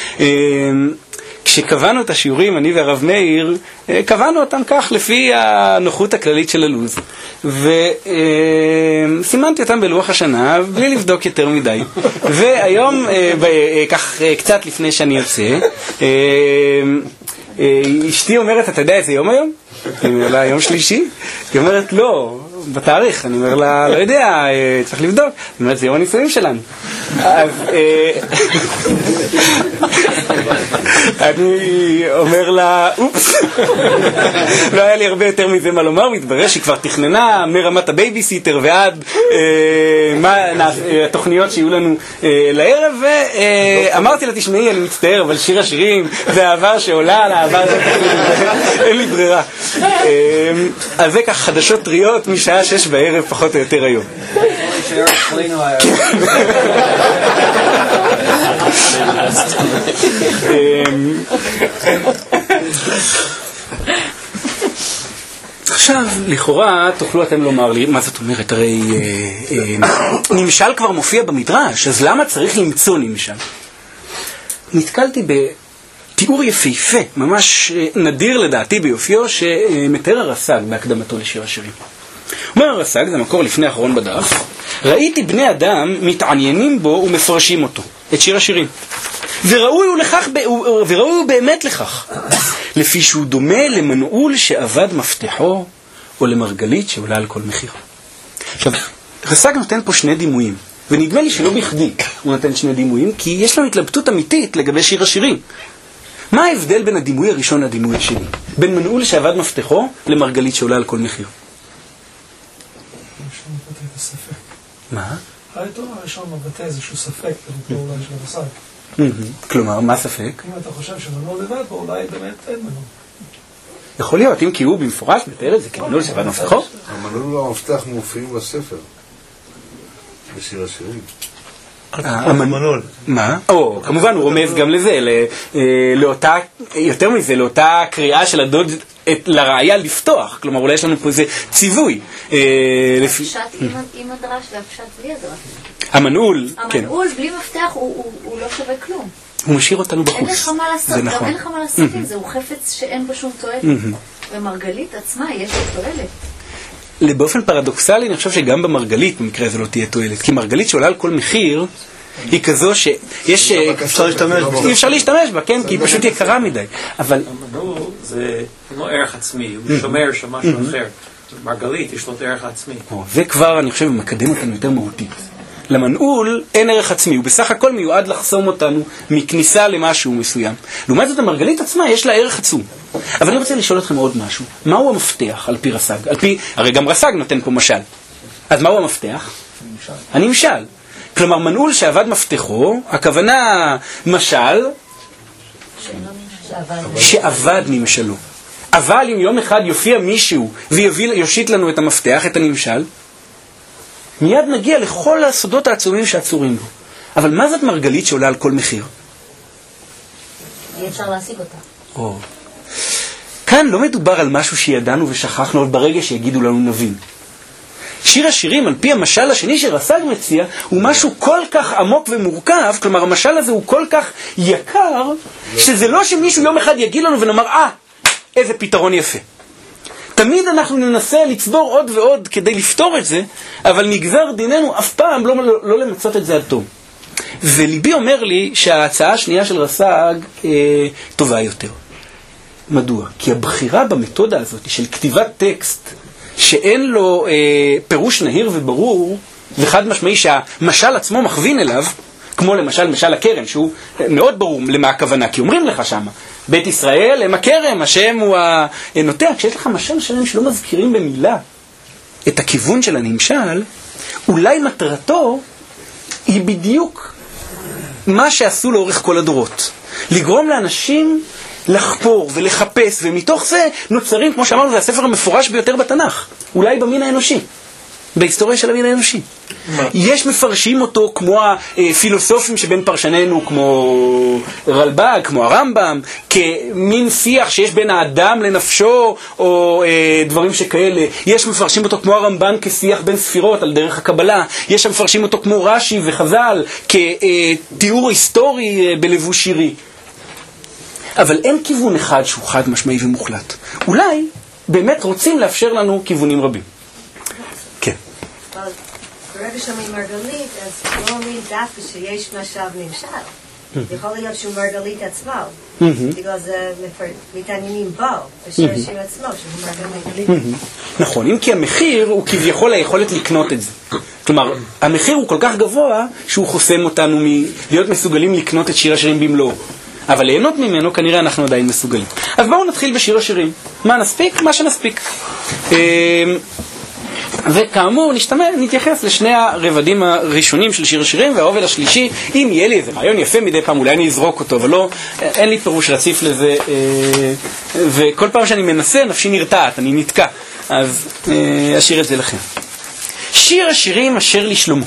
כשקבענו את השיעורים, אני והרב מאיר, קבענו אותם כך לפי הנוחות הכללית של הלוז. וסימנתי אותם בלוח השנה, בלי לבדוק יותר מדי. והיום, כך קצת לפני שאני יוצא, אשתי אומרת, אתה יודע איזה יום היום? אני אומר לה, יום שלישי? היא אומרת, לא, בתאריך. אני אומר לה, לא יודע, צריך לבדוק. היא אומרת, זה יום הנישואים שלנו. אז אני אומר לה, אופס, לא היה לי הרבה יותר מזה מה לומר, מתברר שהיא כבר תכננה מרמת הבייביסיטר ועד התוכניות שיהיו לנו לערב, ואמרתי לה, תשמעי, אני מצטער, אבל שיר השירים זה העבר שעולה על העבר, אין לי ברירה. אז זה כך חדשות טריות משעה שש בערב פחות או יותר היום. עכשיו, לכאורה, תוכלו אתם לומר לי, מה זאת אומרת? הרי נמשל כבר מופיע במדרש, אז למה צריך למצוא נמשל? נתקלתי בתיאור יפהפה, ממש נדיר לדעתי ביופיו, שמתאר הרס"ג בהקדמתו לשיר השירים. אומר הרס"ג, זה מקור לפני האחרון בדף, ראיתי בני אדם מתעניינים בו ומפרשים אותו, את שיר השירים. וראוי הוא לכך, וראוי הוא באמת לכך, לפי שהוא דומה למנעול שעבד מפתחו, או למרגלית שעולה על כל מחיר. עכשיו, הרס"ג נותן פה שני דימויים, ונדמה לי שלא בכדי הוא נותן שני דימויים, כי יש לנו התלבטות אמיתית לגבי שיר השירים. מה ההבדל בין הדימוי הראשון לדימוי השני? בין מנעול שעבד מפתחו למרגלית שעולה על כל מחיר. מה? העיתון הראשון מבטא איזשהו ספק במקור אולי של הרס"ג. כלומר, מה ספק? אם אתה חושב שמנעול לבד פה, אולי באמת אין מנעול. יכול להיות, אם כי הוא במפורש מתאר את זה כמנעול שעבד מפתחו. המנעול והמפתח מופיעים בספר, בשיר השירים. המנעול. מה? או, כמובן הוא רומז גם לזה, לאותה, יותר מזה, לאותה קריאה של הדוד לראיה לפתוח. כלומר, אולי יש לנו פה איזה ציווי. הפשט עם הדרש והפשט בלי הדרש. המנעול, כן. המנעול בלי מפתח הוא לא שווה כלום. הוא משאיר אותנו בחוץ. אין לך מה לעשות, גם אין לך מה לעשות עם זה, הוא חפץ שאין בו שום תועלת. ומרגלית עצמה יש לו תועלת. באופן פרדוקסלי, אני חושב שגם במרגלית במקרה הזה לא תהיה תועלת. כי מרגלית שעולה על כל מחיר, היא כזו שיש... אפשר להשתמש בה. אי אפשר להשתמש בה, כן? כי היא פשוט יקרה מדי. אבל... המנעול זה לא ערך עצמי, הוא שומר של משהו אחר. מרגלית יש לו ערך עצמי. זה כבר, אני חושב, מקדם אותנו יותר מהותית. למנעול אין ערך עצמי, הוא בסך הכל מיועד לחסום אותנו מכניסה למשהו מסוים. לעומת זאת, המרגלית עצמה יש לה ערך עצום. אבל אני רוצה לשאול אתכם עוד משהו. מהו המפתח על פי רס"ג? על פי, הרי גם רס"ג נותן פה משל. אז מהו המפתח? הנמשל. כלומר, מנעול שעבד מפתחו, הכוונה משל שעבד נמשלו. אבל אם יום אחד יופיע מישהו ויושיט לנו את המפתח, את הנמשל, מיד נגיע לכל הסודות העצומים שעצורים בו. אבל מה זאת מרגלית שעולה על כל מחיר? אי אפשר להשיג אותה. או. כאן לא מדובר על משהו שידענו ושכחנו, אבל ברגע שיגידו לנו נבין. שיר השירים, על פי המשל השני שרס"ג מציע, הוא משהו כל כך עמוק ומורכב, כלומר המשל הזה הוא כל כך יקר, שזה לא שמישהו יום אחד יגיד לנו ונאמר, אה, איזה פתרון יפה. תמיד אנחנו ננסה לצבור עוד ועוד כדי לפתור את זה, אבל נגזר דיננו אף פעם לא, לא, לא למצות את זה עד תום. וליבי אומר לי שההצעה השנייה של רס"ג אה, טובה יותר. מדוע? כי הבחירה במתודה הזאת של כתיבת טקסט שאין לו אה, פירוש נהיר וברור וחד משמעי שהמשל עצמו מכווין אליו, כמו למשל משל הכרם, שהוא מאוד ברור למה הכוונה, כי אומרים לך שם, בית ישראל הם הכרם, השם הוא הנוטע. כשיש לך משל שלם שלא מזכירים במילה את הכיוון של הנמשל, אולי מטרתו היא בדיוק מה שעשו לאורך כל הדורות. לגרום לאנשים לחפור ולחפש, ומתוך זה נוצרים, כמו שאמרנו, זה הספר המפורש ביותר בתנ"ך, אולי במין האנושי, בהיסטוריה של המין האנושי. מה? יש מפרשים אותו כמו הפילוסופים שבין פרשנינו, כמו רלב"ג, כמו הרמב"ם, כמין שיח שיש בין האדם לנפשו, או אה, דברים שכאלה. יש מפרשים אותו כמו הרמב"ן כשיח בין ספירות על דרך הקבלה. יש מפרשים אותו כמו רש"י וחז"ל כתיאור היסטורי אה, בלבוש שירי. אבל אין כיוון אחד שהוא חד משמעי ומוחלט. אולי באמת רוצים לאפשר לנו כיוונים רבים. כן. ברגע שאומרים מרגלית, אז לא אומרים דווקא שיש משל נמשל. יכול להיות שהוא מרגלית עצמו. בגלל זה מתעניינים בו, בשיר השיר עצמו, שהוא מרגלית. נכון, אם כי המחיר הוא כביכול היכולת לקנות את זה. כלומר, המחיר הוא כל כך גבוה שהוא חוסם אותנו מלהיות מסוגלים לקנות את שיר השירים במלואו. אבל ליהנות ממנו כנראה אנחנו עדיין מסוגלים. אז בואו נתחיל בשיר השירים. מה נספיק? מה שנספיק. וכאמור נשתמע, נתייחס לשני הרבדים הראשונים של שיר השירים, והעובד השלישי, אם יהיה לי איזה רעיון יפה מדי פעם, אולי אני אזרוק אותו, אבל לא, אין לי פירוש רציף לזה, וכל פעם שאני מנסה נפשי נרתעת, אני נתקע, אז אשאיר את זה לכם. שיר השירים אשר לשלמה,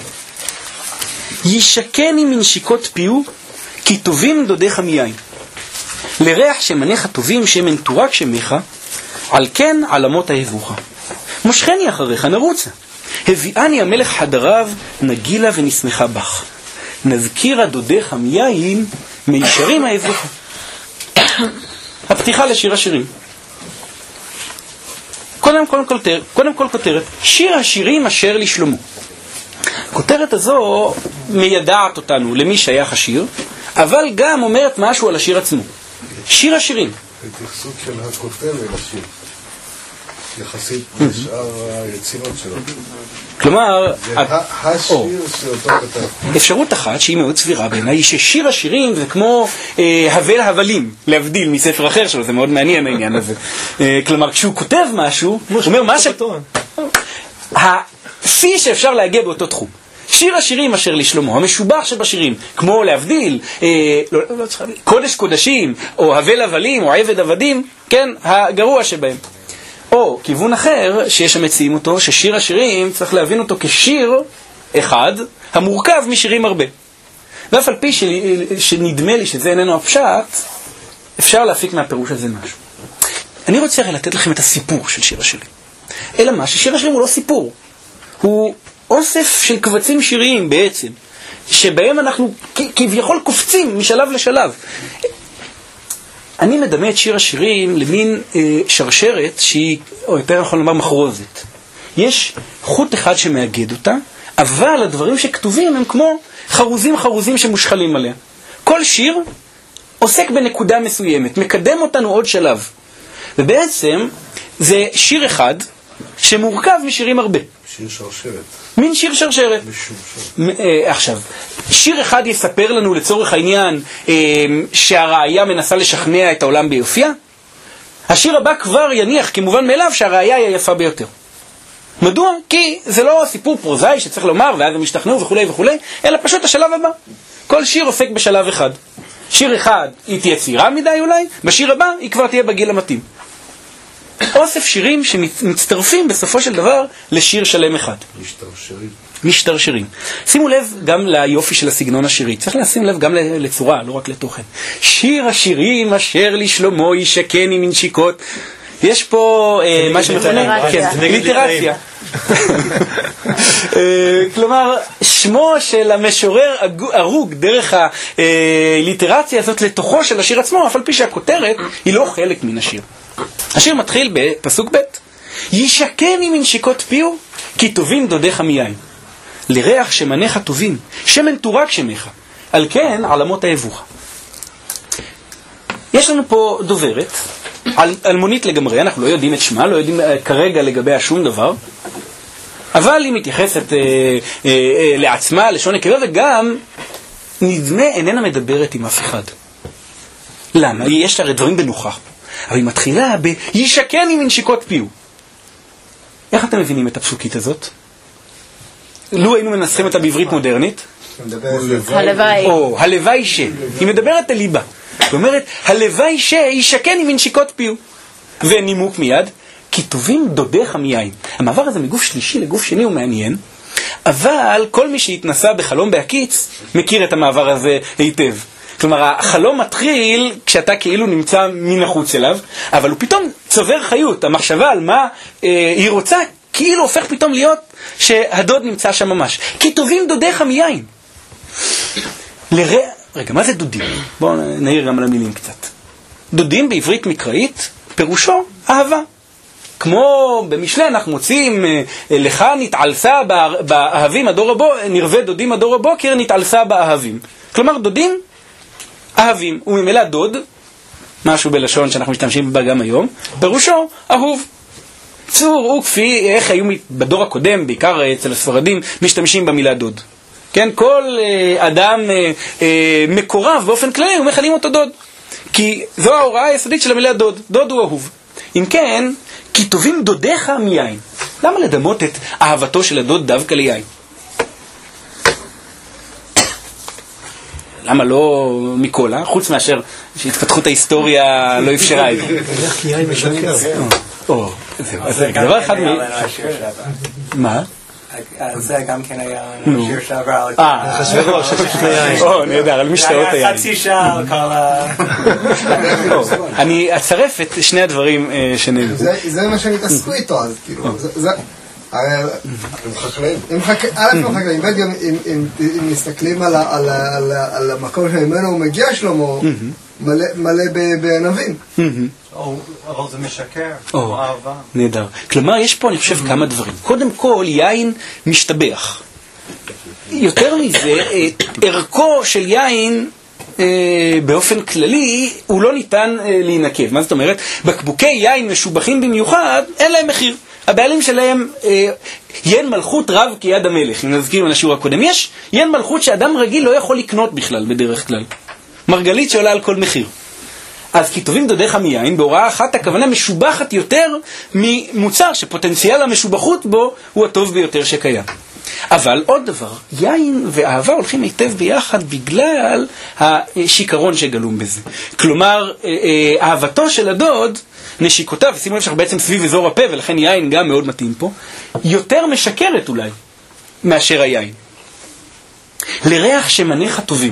ישכן עם מנשיקות פיו, כי טובים דודיך מיין. לריח שמניך טובים שמן תורק שמך, על כן עלמות אהבוך. מושכני אחריך נרוצה. הביאני המלך חדריו, נגילה ונשמחה בך. נזכירה דודיך מיין, מישרים אהבוך. הפתיחה לשיר השירים. קודם כל כותרת, קודם כל כותרת, שיר השירים אשר לשלמה. הכותרת הזו מיידעת אותנו למי שייך השיר, אבל גם אומרת משהו על השיר עצמו. שיר השירים. התייחסות של הכותב אל השיר. יחסית לשאר היצירות שלו. כלומר, זה השיר שאותו כתב. אפשרות אחת שהיא מאוד סבירה בעיניי, היא ששיר השירים זה כמו הבל הבלים, להבדיל מספר אחר שלו, זה מאוד מעניין העניין הזה. כלומר, כשהוא כותב משהו, הוא אומר מה ש... השיא שאפשר להגיע באותו תחום. שיר השירים אשר לשלמה, המשובח שבשירים, כמו להבדיל, אה, לא, לא צריך להבדיל, קודש קודשים, או הבל הבלים, או עבד עבדים, כן, הגרוע שבהם. או כיוון אחר, שיש המציעים אותו, ששיר השירים צריך להבין אותו כשיר אחד, המורכב משירים הרבה. ואף על פי ש... שנדמה לי שזה איננו הפשט, אפשר להפיק מהפירוש הזה משהו. אני רוצה הרי לתת לכם את הסיפור של שיר השירים. אלא מה, ששיר השירים הוא לא סיפור. הוא אוסף של קבצים שיריים בעצם, שבהם אנחנו כביכול קופצים משלב לשלב. אני מדמה את שיר השירים למין אה, שרשרת שהיא, או יותר נכון לומר, מחרוזת. יש חוט אחד שמאגד אותה, אבל הדברים שכתובים הם כמו חרוזים חרוזים שמושחלים עליה. כל שיר עוסק בנקודה מסוימת, מקדם אותנו עוד שלב. ובעצם זה שיר אחד שמורכב משירים הרבה. שיר שרשרת. מין שיר שרשרת. עכשיו, שיר אחד יספר לנו לצורך העניין שהראיה מנסה לשכנע את העולם ביופייה. השיר הבא כבר יניח כמובן מאליו שהראיה היא היפה ביותר. מדוע? כי זה לא סיפור פרוזאי שצריך לומר ואז הם ישתכנעו וכו' וכו', אלא פשוט השלב הבא. כל שיר עוסק בשלב אחד. שיר אחד היא תהיה צעירה מדי אולי, בשיר הבא היא כבר תהיה בגיל המתאים. אוסף שירים שמצטרפים בסופו של דבר לשיר שלם אחד. משתרשרים. משתרשרים. שימו לב גם ליופי של הסגנון השירי. צריך לשים לב גם לצורה, לא רק לתוכן. שיר השירים אשר לשלמה ישקני מנשיקות. יש פה מה שמכונה ליטרציה. כלומר, שמו של המשורר ארוג דרך הליטרציה הזאת לתוכו של השיר עצמו, אף על פי שהכותרת היא לא חלק מן השיר. השיר מתחיל בפסוק ב' ישקני מנשיקות פיו כי טובים דודיך מיין לריח שמניך טובים שמן תורק שמך על כן עלמות האבוך. יש לנו פה דוברת אלמונית לגמרי, אנחנו לא יודעים את שמה, לא יודעים כרגע לגביה שום דבר, אבל היא מתייחסת אה, אה, אה, לעצמה, לשון נקבה, וגם נדמה איננה מדברת עם אף אחד. למה? יש הרי דברים בנוכח, אבל היא מתחילה בישקני מנשיקות פיו. איך אתם מבינים את הפסוקית הזאת? לו היינו מנסחים אותה בעברית מודרנית, הלוואי. או הלוואי ש. היא מדברת על ליבה. היא אומרת, הלוואי שישקני מנשיקות פיו. ונימוק מיד, כי טובים דודיך מיין. המעבר הזה מגוף שלישי לגוף שני הוא מעניין, אבל כל מי שהתנסה בחלום בהקיץ מכיר את המעבר הזה היטב. כלומר, החלום מתחיל כשאתה כאילו נמצא מן החוץ אליו, אבל הוא פתאום צובר חיות. המחשבה על מה אה, היא רוצה, כאילו הופך פתאום להיות שהדוד נמצא שם ממש. כי טובים דודיך מיין. לרע... רגע, מה זה דודים? בואו נעיר גם על המילים קצת. דודים בעברית מקראית, פירושו אהבה. כמו במשלי אנחנו מוצאים, לך נתעלסה באהבים הדור הבוקר, נרווה דודים הדור הבוקר, נתעלסה באהבים. כלומר, דודים אהבים, וממילא דוד, משהו בלשון שאנחנו משתמשים בה גם היום, פירושו אהוב. צור הוא כפי איך היו בדור הקודם, בעיקר אצל הספרדים, משתמשים במילה דוד. כן, כל אה, אדם אה, אה, מקורב באופן כללי, הוא מכנים אותו דוד. כי זו ההוראה היסודית של המילה דוד. דוד הוא אהוב. אם כן, כי טובים דודיך מיין. למה לדמות את אהבתו של הדוד דווקא ליין? למה לא מקולה? חוץ מאשר שהתפתחות ההיסטוריה לא אפשרה את זה. כי יין משקר. או, זהו. אז דבר אחד מ... מה? זה גם כן היה שיר שעבר. אה, חשברוש, שפשוט ליין. או, נהדר, על משתאות היין. היה חצי שעה על כל ה... אני אצרף את שני הדברים שנאמרו. זה מה שאני תעסקו איתו, אז כאילו, זה... הם חקלאים. א' הם חקלאים, וגם אם מסתכלים על המקום שממנו הוא מגיע שלמה, מלא בענבים. אבל זה משקר, או אהבה. נהדר. כלומר, יש פה, אני חושב, כמה דברים. קודם כל, יין משתבח. יותר מזה, ערכו של יין, באופן כללי, הוא לא ניתן להינקב. מה זאת אומרת? בקבוקי יין משובחים במיוחד, אין להם מחיר. הבעלים שלהם, ין מלכות רב כיד המלך, אם נזכיר לשיעור הקודם. יש ין מלכות שאדם רגיל לא יכול לקנות בכלל, בדרך כלל. מרגלית שעולה על כל מחיר. אז כי טובים דודיך מיין, בהוראה אחת הכוונה משובחת יותר ממוצר שפוטנציאל המשובחות בו הוא הטוב ביותר שקיים. אבל עוד דבר, יין ואהבה הולכים היטב ביחד בגלל השיקרון שגלום בזה. כלומר, אהבתו של הדוד, נשיקותיו, שימו לב שאנחנו בעצם סביב אזור הפה, ולכן יין גם מאוד מתאים פה, יותר משקרת אולי מאשר היין. לריח שמניך טובים.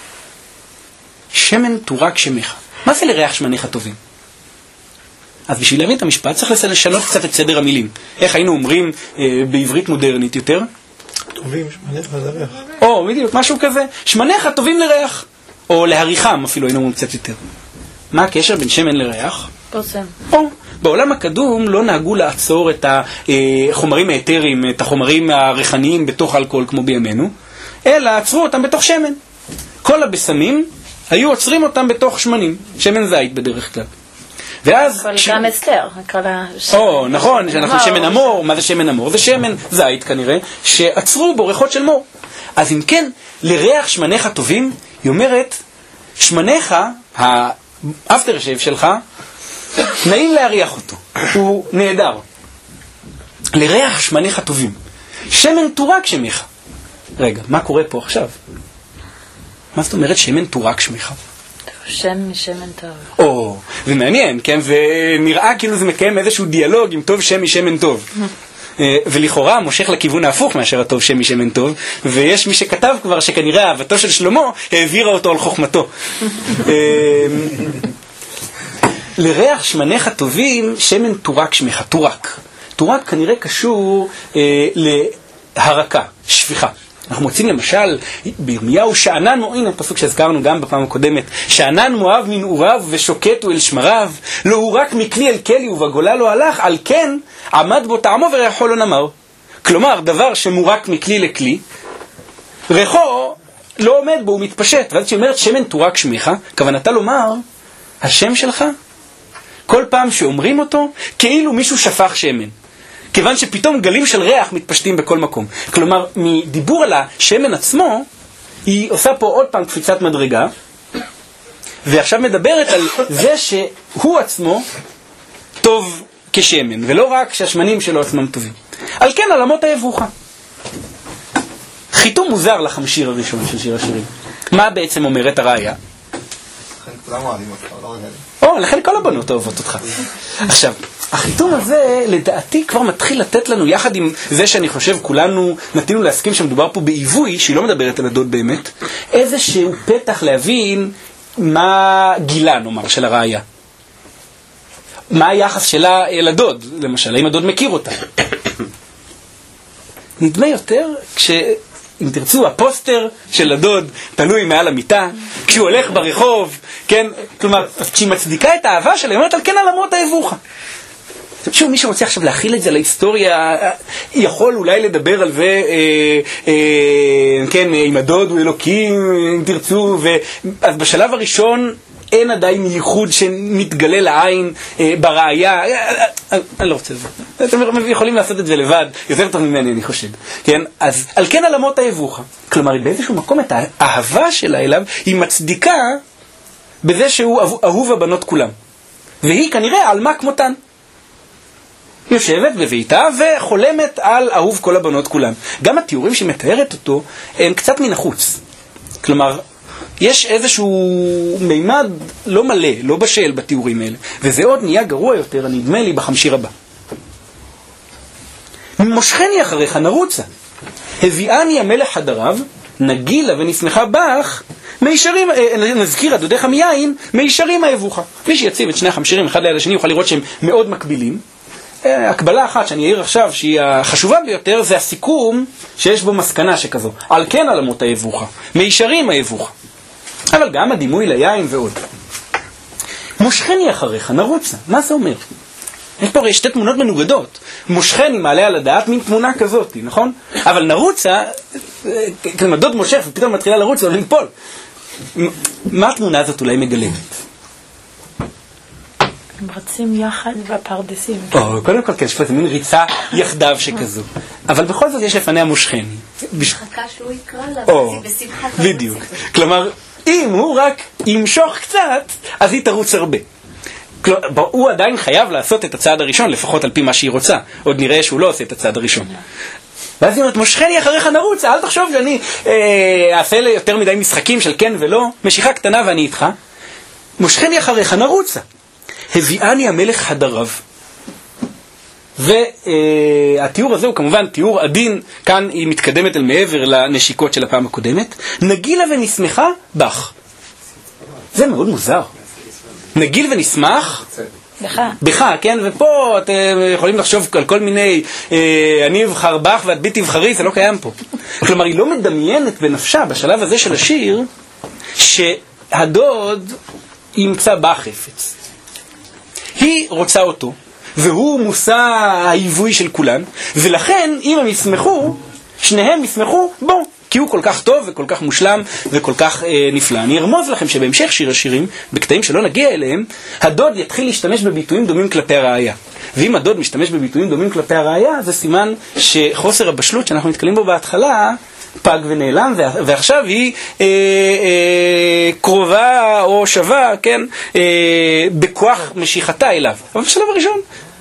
שמן תורק שמך. מה זה לריח שמניך טובים? אז בשביל להבין את המשפט צריך לשנות קצת את סדר המילים. איך היינו אומרים אה, בעברית מודרנית יותר? טובים, שמניך לריח. או, בדיוק, משהו כזה. שמניך טובים לריח. או להריחם אפילו היינו אומרים קצת יותר. מה הקשר בין שמן לריח? פרסם. או, בעולם הקדום לא נהגו לעצור את החומרים האתריים, את החומרים הריחניים בתוך אלכוהול כמו בימינו, אלא עצרו אותם בתוך שמן. כל הבשמים היו עוצרים אותם בתוך שמנים, שמן זית בדרך כלל. ואז... כל גם אסתר, כל השמן. או, נכון, שאנחנו שמן אמור, מה זה שמן אמור? זה שמן זית כנראה, שעצרו בו ריחות של מור. אז אם כן, לריח שמניך טובים, היא אומרת, שמניך, האפטר שייב שלך, נעים להריח אותו, הוא נהדר. לריח שמניך טובים. שמן תורק שמך. רגע, מה קורה פה עכשיו? מה זאת אומרת שמן תורק שמך? שם משמן טוב. או, זה מעניין, כן? זה נראה כאילו זה מקיים איזשהו דיאלוג עם טוב שם משמן טוב. ולכאורה מושך לכיוון ההפוך מאשר הטוב שם משמן טוב, ויש מי שכתב כבר שכנראה אהבתו של שלמה העבירה אותו על חוכמתו. לריח שמניך טובים שמן טורק שמך, טורק. טורק כנראה קשור אה, להרקה, שפיכה. אנחנו מוצאים למשל בירמיהו שענן מואב, הנה פסוק שהזכרנו גם בפעם הקודמת, שענן מואב מנעוריו ושוקטו אל שמריו, לא הוא רק מכלי אל כלי ובגולה לא הלך, על כן עמד בו טעמו וריחו לא נמר. כלומר, דבר שמורק מכלי לכלי, ריחו לא עומד בו, הוא מתפשט. ואז שאומרת שמן טורק שמך, כוונתה לומר, השם שלך, כל פעם שאומרים אותו, כאילו מישהו שפך שמן. כיוון שפתאום גלים של ריח מתפשטים בכל מקום. כלומר, מדיבור על השמן עצמו, היא עושה פה עוד פעם קפיצת מדרגה, ועכשיו מדברת על זה שהוא עצמו טוב כשמן, ולא רק שהשמנים שלו עצמם טובים. על כן, על אמות היבוכה. חיתום מוזר לחמשיר הראשון של שיר השירים. מה בעצם אומרת הראיה? לכן כולם אוהבים אותך, לא רגע. או, לכן כל הבנות אוהבות אותך. עכשיו, החיתום הזה לדעתי כבר מתחיל לתת לנו, יחד עם זה שאני חושב כולנו נתינו להסכים שמדובר פה בעיווי, שהיא לא מדברת על הדוד באמת, איזשהו פתח להבין מה גילה, נאמר, של הראיה. מה היחס שלה אל הדוד, למשל, האם הדוד מכיר אותה. נדמה יותר כש... אם תרצו, הפוסטר של הדוד תלוי מעל המיטה, כשהוא הולך ברחוב, כן? כלומר, כשהיא מצדיקה את האהבה שלה, היא אומרת על כן על אמות היבוכה. שוב, מי שרוצה עכשיו להכיל את זה להיסטוריה, יכול אולי לדבר על זה, אה, אה, כן, עם הדוד הוא אלוקים, אם תרצו, ו... אז בשלב הראשון אין עדיין ייחוד שמתגלה לעין אה, בראיה, אה, אה, אני לא רוצה את זה. אתם יכולים לעשות את זה לבד, יותר טוב ממני אני חושב. כן? אז על כן על אמות היבוכה. כלומר, באיזשהו מקום את האהבה שלה אליו, היא מצדיקה בזה שהוא אהוב הבנות כולם. והיא כנראה על מה כמותן. יושבת בביתה וחולמת על אהוב כל הבנות כולם. גם התיאורים שהיא מתארת אותו הם קצת מן החוץ. כלומר, יש איזשהו מימד לא מלא, לא בשל בתיאורים האלה. וזה עוד נהיה גרוע יותר, נדמה לי, בחמשיר הבא. מושכני אחריך נרוצה. הביאני המלך חדריו, נגילה ונשמחה בך, מישרים, נזכיר הדודיך מיין, מישרים היבוכה. מי שיציב את שני החמשירים אחד ליד השני יוכל לראות שהם מאוד מקבילים. הקבלה אחת שאני אעיר עכשיו שהיא החשובה ביותר זה הסיכום שיש בו מסקנה שכזו. על כן על אמות היבוכה, מישרים היבוכה. אבל גם הדימוי ליין ועוד. מושכני אחריך נרוצה. מה זה אומר? יש פה שתי תמונות מנוגדות. מושכני מעלה על הדעת מין תמונה כזאת, נכון? אבל נרוצה, כמדוד מושך ופתאום מתחילה לרוץ או לנפול. מה התמונה הזאת אולי מגלמת? הם רצים יחד בפרדסים. או, קודם כל, יש פה איזה מין ריצה יחדיו שכזו. אבל בכל זאת יש לפניה מושכני. מחכה שהוא יקרא לה, בשמחת הרוצה. בדיוק. כלומר, אם הוא רק ימשוך קצת, אז היא תרוץ הרבה. הוא עדיין חייב לעשות את הצעד הראשון, לפחות על פי מה שהיא רוצה. עוד נראה שהוא לא עושה את הצעד הראשון. ואז היא אומרת, מושכני אחריך נרוצה, אל תחשוב שאני אעשה לי יותר מדי משחקים של כן ולא, משיכה קטנה ואני איתך. מושכני אחריך נרוצה. הביאני המלך חדריו. והתיאור הזה הוא כמובן תיאור עדין, כאן היא מתקדמת אל מעבר לנשיקות של הפעם הקודמת. נגילה ונשמחה בך. זה מאוד מוזר. נגיל ונשמח בך. בך, כן? ופה אתם יכולים לחשוב על כל מיני אה, אני אבחר בך ואת בי תבחרי, זה לא קיים פה. כלומר, היא לא מדמיינת בנפשה בשלב הזה של השיר שהדוד ימצא בה חפץ. היא רוצה אותו, והוא מושא העיווי של כולן, ולכן אם הם ישמחו, שניהם ישמחו בו, כי הוא כל כך טוב וכל כך מושלם וכל כך אה, נפלא. אני ארמוז לכם שבהמשך שיר השירים, בקטעים שלא נגיע אליהם, הדוד יתחיל להשתמש בביטויים דומים כלפי הראיה. ואם הדוד משתמש בביטויים דומים כלפי הראיה, זה סימן שחוסר הבשלות שאנחנו מתקלים בו בהתחלה, פג ונעלם, ועכשיו היא אה, אה, קרובה או שווה, כן, אה, בכוח משיכתה אליו. אבל בשלב הראשון,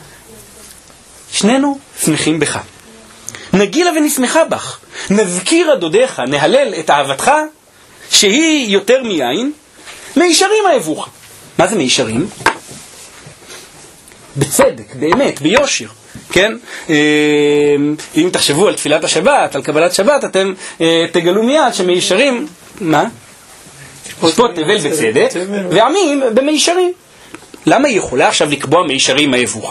שנינו שמחים בך. נגילה ונשמחה בך. נזכיר הדודיך, נהלל את אהבתך, שהיא יותר מיין, מישרים האבוכה. מה זה מישרים? בצדק, באמת, ביושר, כן? אם תחשבו על תפילת השבת, על קבלת שבת, אתם תגלו מיד שמישרים, מה? שפוט תבל בצדק, ועמים במישרים. למה היא יכולה עכשיו לקבוע מישרים האבוכה?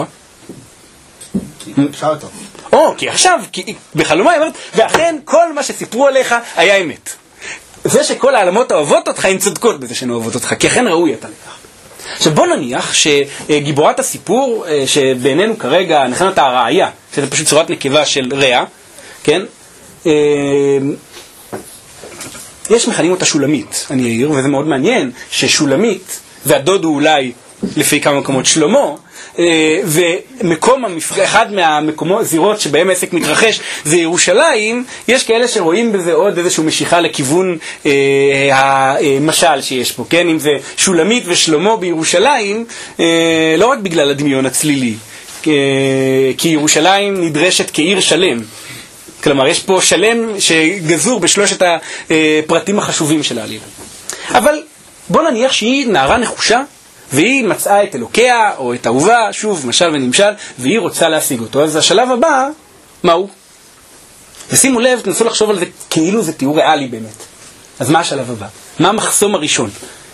אפשר אותו. או, כי עכשיו, בחלומה היא אומרת, ואכן כל מה שסיפרו עליך היה אמת. זה שכל העלמות אוהבות אותך, הן צודקות בזה שהן אוהבות אותך, כי אכן ראוי אתה לכך. עכשיו בוא נניח שגיבורת הסיפור, שבינינו כרגע נכנע את הראיה, שזה פשוט צורת נקבה של רע, כן? יש מכנים אותה שולמית, אני אעיר, וזה מאוד מעניין, ששולמית, והדוד הוא אולי לפי כמה מקומות שלמה, ומקום המפגש, אחד מהמקומות, זירות שבהם העסק מתרחש זה ירושלים. יש כאלה שרואים בזה עוד איזשהו משיכה לכיוון אה, המשל שיש פה, כן? אם זה שולמית ושלמה בירושלים, אה, לא רק בגלל הדמיון הצלילי, אה, כי ירושלים נדרשת כעיר שלם, כלומר יש פה שלם שגזור בשלושת הפרטים החשובים של העלילה. אבל בוא נניח שהיא נערה נחושה, והיא מצאה את אלוקיה, או את אהובה, שוב, משל ונמשל, והיא רוצה להשיג אותו. אז השלב הבא, מהו? ושימו לב, תנסו לחשוב על זה כאילו זה תיאור ריאלי באמת. אז מה השלב הבא? מה המחסום הראשון?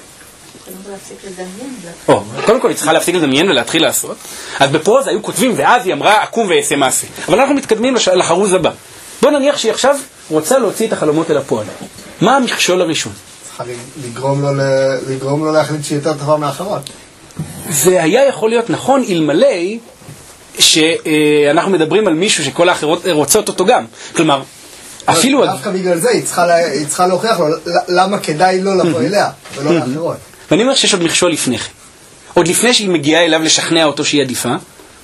או, קודם כל היא צריכה להפסיק לדמיין ולהתחיל לעשות. אז בפרוזה היו כותבים, ואז היא אמרה, אקום ואעשה מעשה. אבל אנחנו מתקדמים לחרוז הבא. בוא נניח שהיא עכשיו רוצה להוציא את החלומות אל הפועל. מה המכשול הראשון? לגרום לו, לגרום לו להחליט שהיא יותר טובה מאחרות. זה היה יכול להיות נכון אלמלא שאנחנו מדברים על מישהו שכל האחרות רוצות אותו גם. כלומר, אפילו... דווקא בגלל זה היא צריכה, היא צריכה להוכיח לו למה כדאי לא לבוא אליה ולא לאחרות. ואני אומר שיש עוד מכשול לפני כן. עוד לפני שהיא מגיעה אליו לשכנע אותו שהיא עדיפה.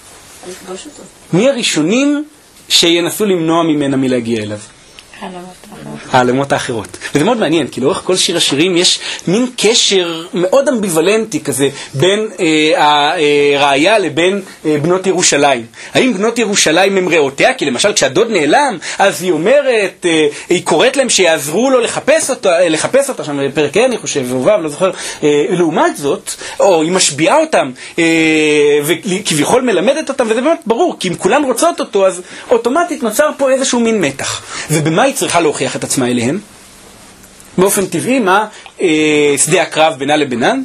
מי הראשונים שינסו למנוע ממנה מלהגיע אליו? העלמות האחרות. וזה מאוד מעניין, כי לאורך כל שיר השירים יש מין קשר מאוד אמביוולנטי כזה בין אה, הראיה לבין אה, בנות ירושלים. האם בנות ירושלים הם רעותיה? כי למשל כשהדוד נעלם, אז היא אומרת, אה, היא קוראת להם שיעזרו לו לחפש אותה, אה, לחפש אותה שם בפרק, אני חושב, ואובב, לא זוכר. אה, לעומת זאת, או היא משביעה אותם, אה, וכביכול מלמדת אותם, וזה באמת ברור, כי אם כולן רוצות אותו, אז אוטומטית נוצר פה איזשהו מין מתח. ובמה היא צריכה להוכיח את עצמה אליהם? באופן טבעי, מה אה, שדה הקרב בינה לבינן?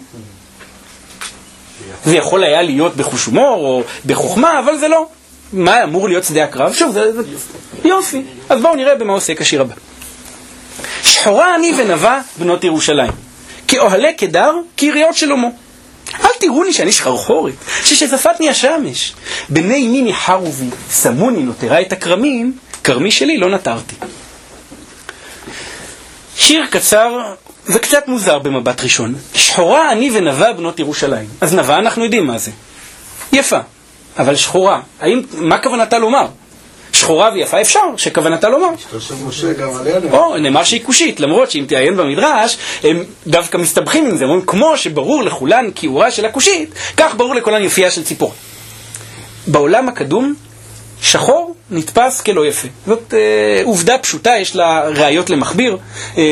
זה יכול היה להיות בחוש הומור או בחוכמה, אבל זה לא. מה אמור להיות שדה הקרב? שוב, זה, זה יופי. אז בואו נראה במה עוסק השיר הבא. שחורה אני ונבה בנות ירושלים, כאוהלי קדר, כיריות שלמה. אל תראו לי שאני שחרחורת, ששזפתני השמש. בני מי ניחרו בי, שמוני נותרה את הקרמים, קרמי שלי לא נטרתי. שיר קצר, זה קצת מוזר במבט ראשון. שחורה אני ונבה בנות ירושלים. אז נבה אנחנו יודעים מה זה. יפה, אבל שחורה, האם, מה כוונתה לומר? שחורה ויפה אפשר, שכוונתה לומר. או, נאמר שהיא קושית, למרות שאם תעיין במדרש, הם דווקא מסתבכים עם זה, אומרים, כמו שברור לכולן כיעורה של הקושית, כך ברור לכולן יפייה של ציפור. בעולם הקדום, שחור נתפס כלא יפה. זאת אה, עובדה פשוטה, יש לה ראיות למחביר, אה,